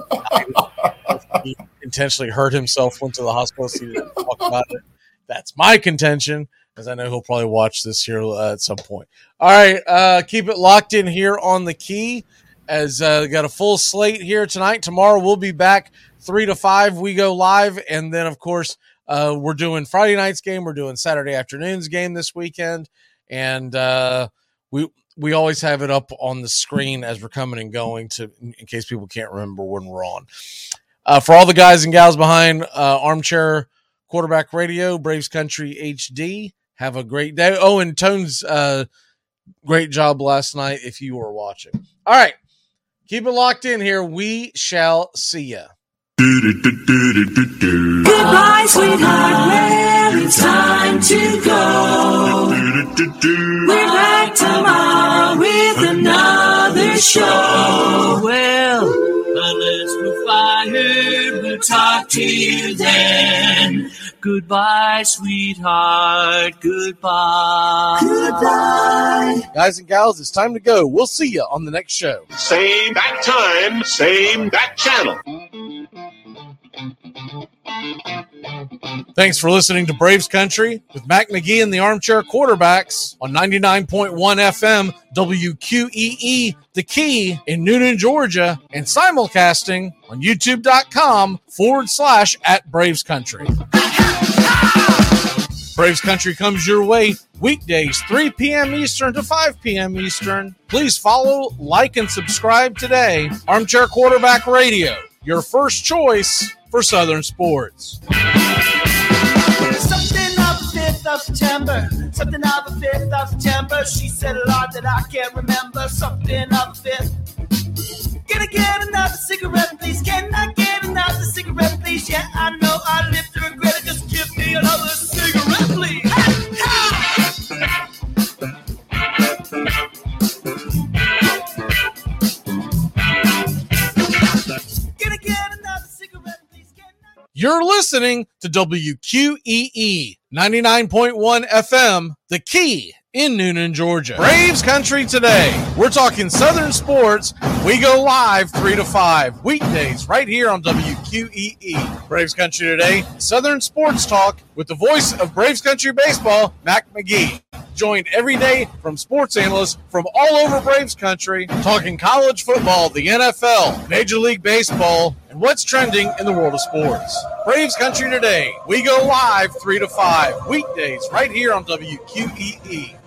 he intentionally hurt himself, went to the hospital, so he didn't talk about it. That's my contention, because I know he'll probably watch this here at some point. All right, keep it locked in here on the Key, as we got a full slate here tonight. Tomorrow we'll be back 3 to 5. We go live, and then of course we're doing Friday night's game. We're doing Saturday afternoon's game this weekend, and we always have it up on the screen as we're coming and going in case people can't remember when we're on. For all the guys and gals behind Armchair Quarterback Radio, Braves Country HD, have a great day. Oh, and Tone's great job last night if you were watching. All right, keep it locked in here. We shall see ya. Goodbye, sweetheart, well, it's time to go. We're back tomorrow with another show. Well, unless we're fired, we'll talk to you then. Goodbye, sweetheart. Goodbye. Goodbye. Guys and gals, it's time to go. We'll see you on the next show. Same bat time, same bat channel. Thanks for listening to Braves Country with Mac McGee and the Armchair Quarterbacks on 99.1 FM WQEE, The Key in Noonan, Georgia, and simulcasting on youtube.com/@Braves Country. Braves Country comes your way weekdays, 3 p.m. Eastern to 5 p.m. Eastern. Please follow, like, and subscribe today. Armchair Quarterback Radio, your first choice for Southern sports. Something of the 5th of September. Something of the 5th of September. She said a lot that I can't remember. Something of the 5th. Can I get another cigarette, please? Can I get another cigarette, please? Yeah, I know I live to regret it. Just give me another cigarette, please. Can I get another cigarette, please? You're listening to WQEE 99.1 FM, The Key in Noonan, Georgia. Braves Country today. We're talking Southern sports. We go live 3 to 5 weekdays right here on WQEE. Braves Country today, Southern sports talk with the voice of Braves Country baseball, Mac McGee. Joined every day from sports analysts from all over Braves Country, talking college football, the NFL, Major League Baseball, and what's trending in the world of sports. Braves Country today. We go live 3 to 5 weekdays right here on WQEE.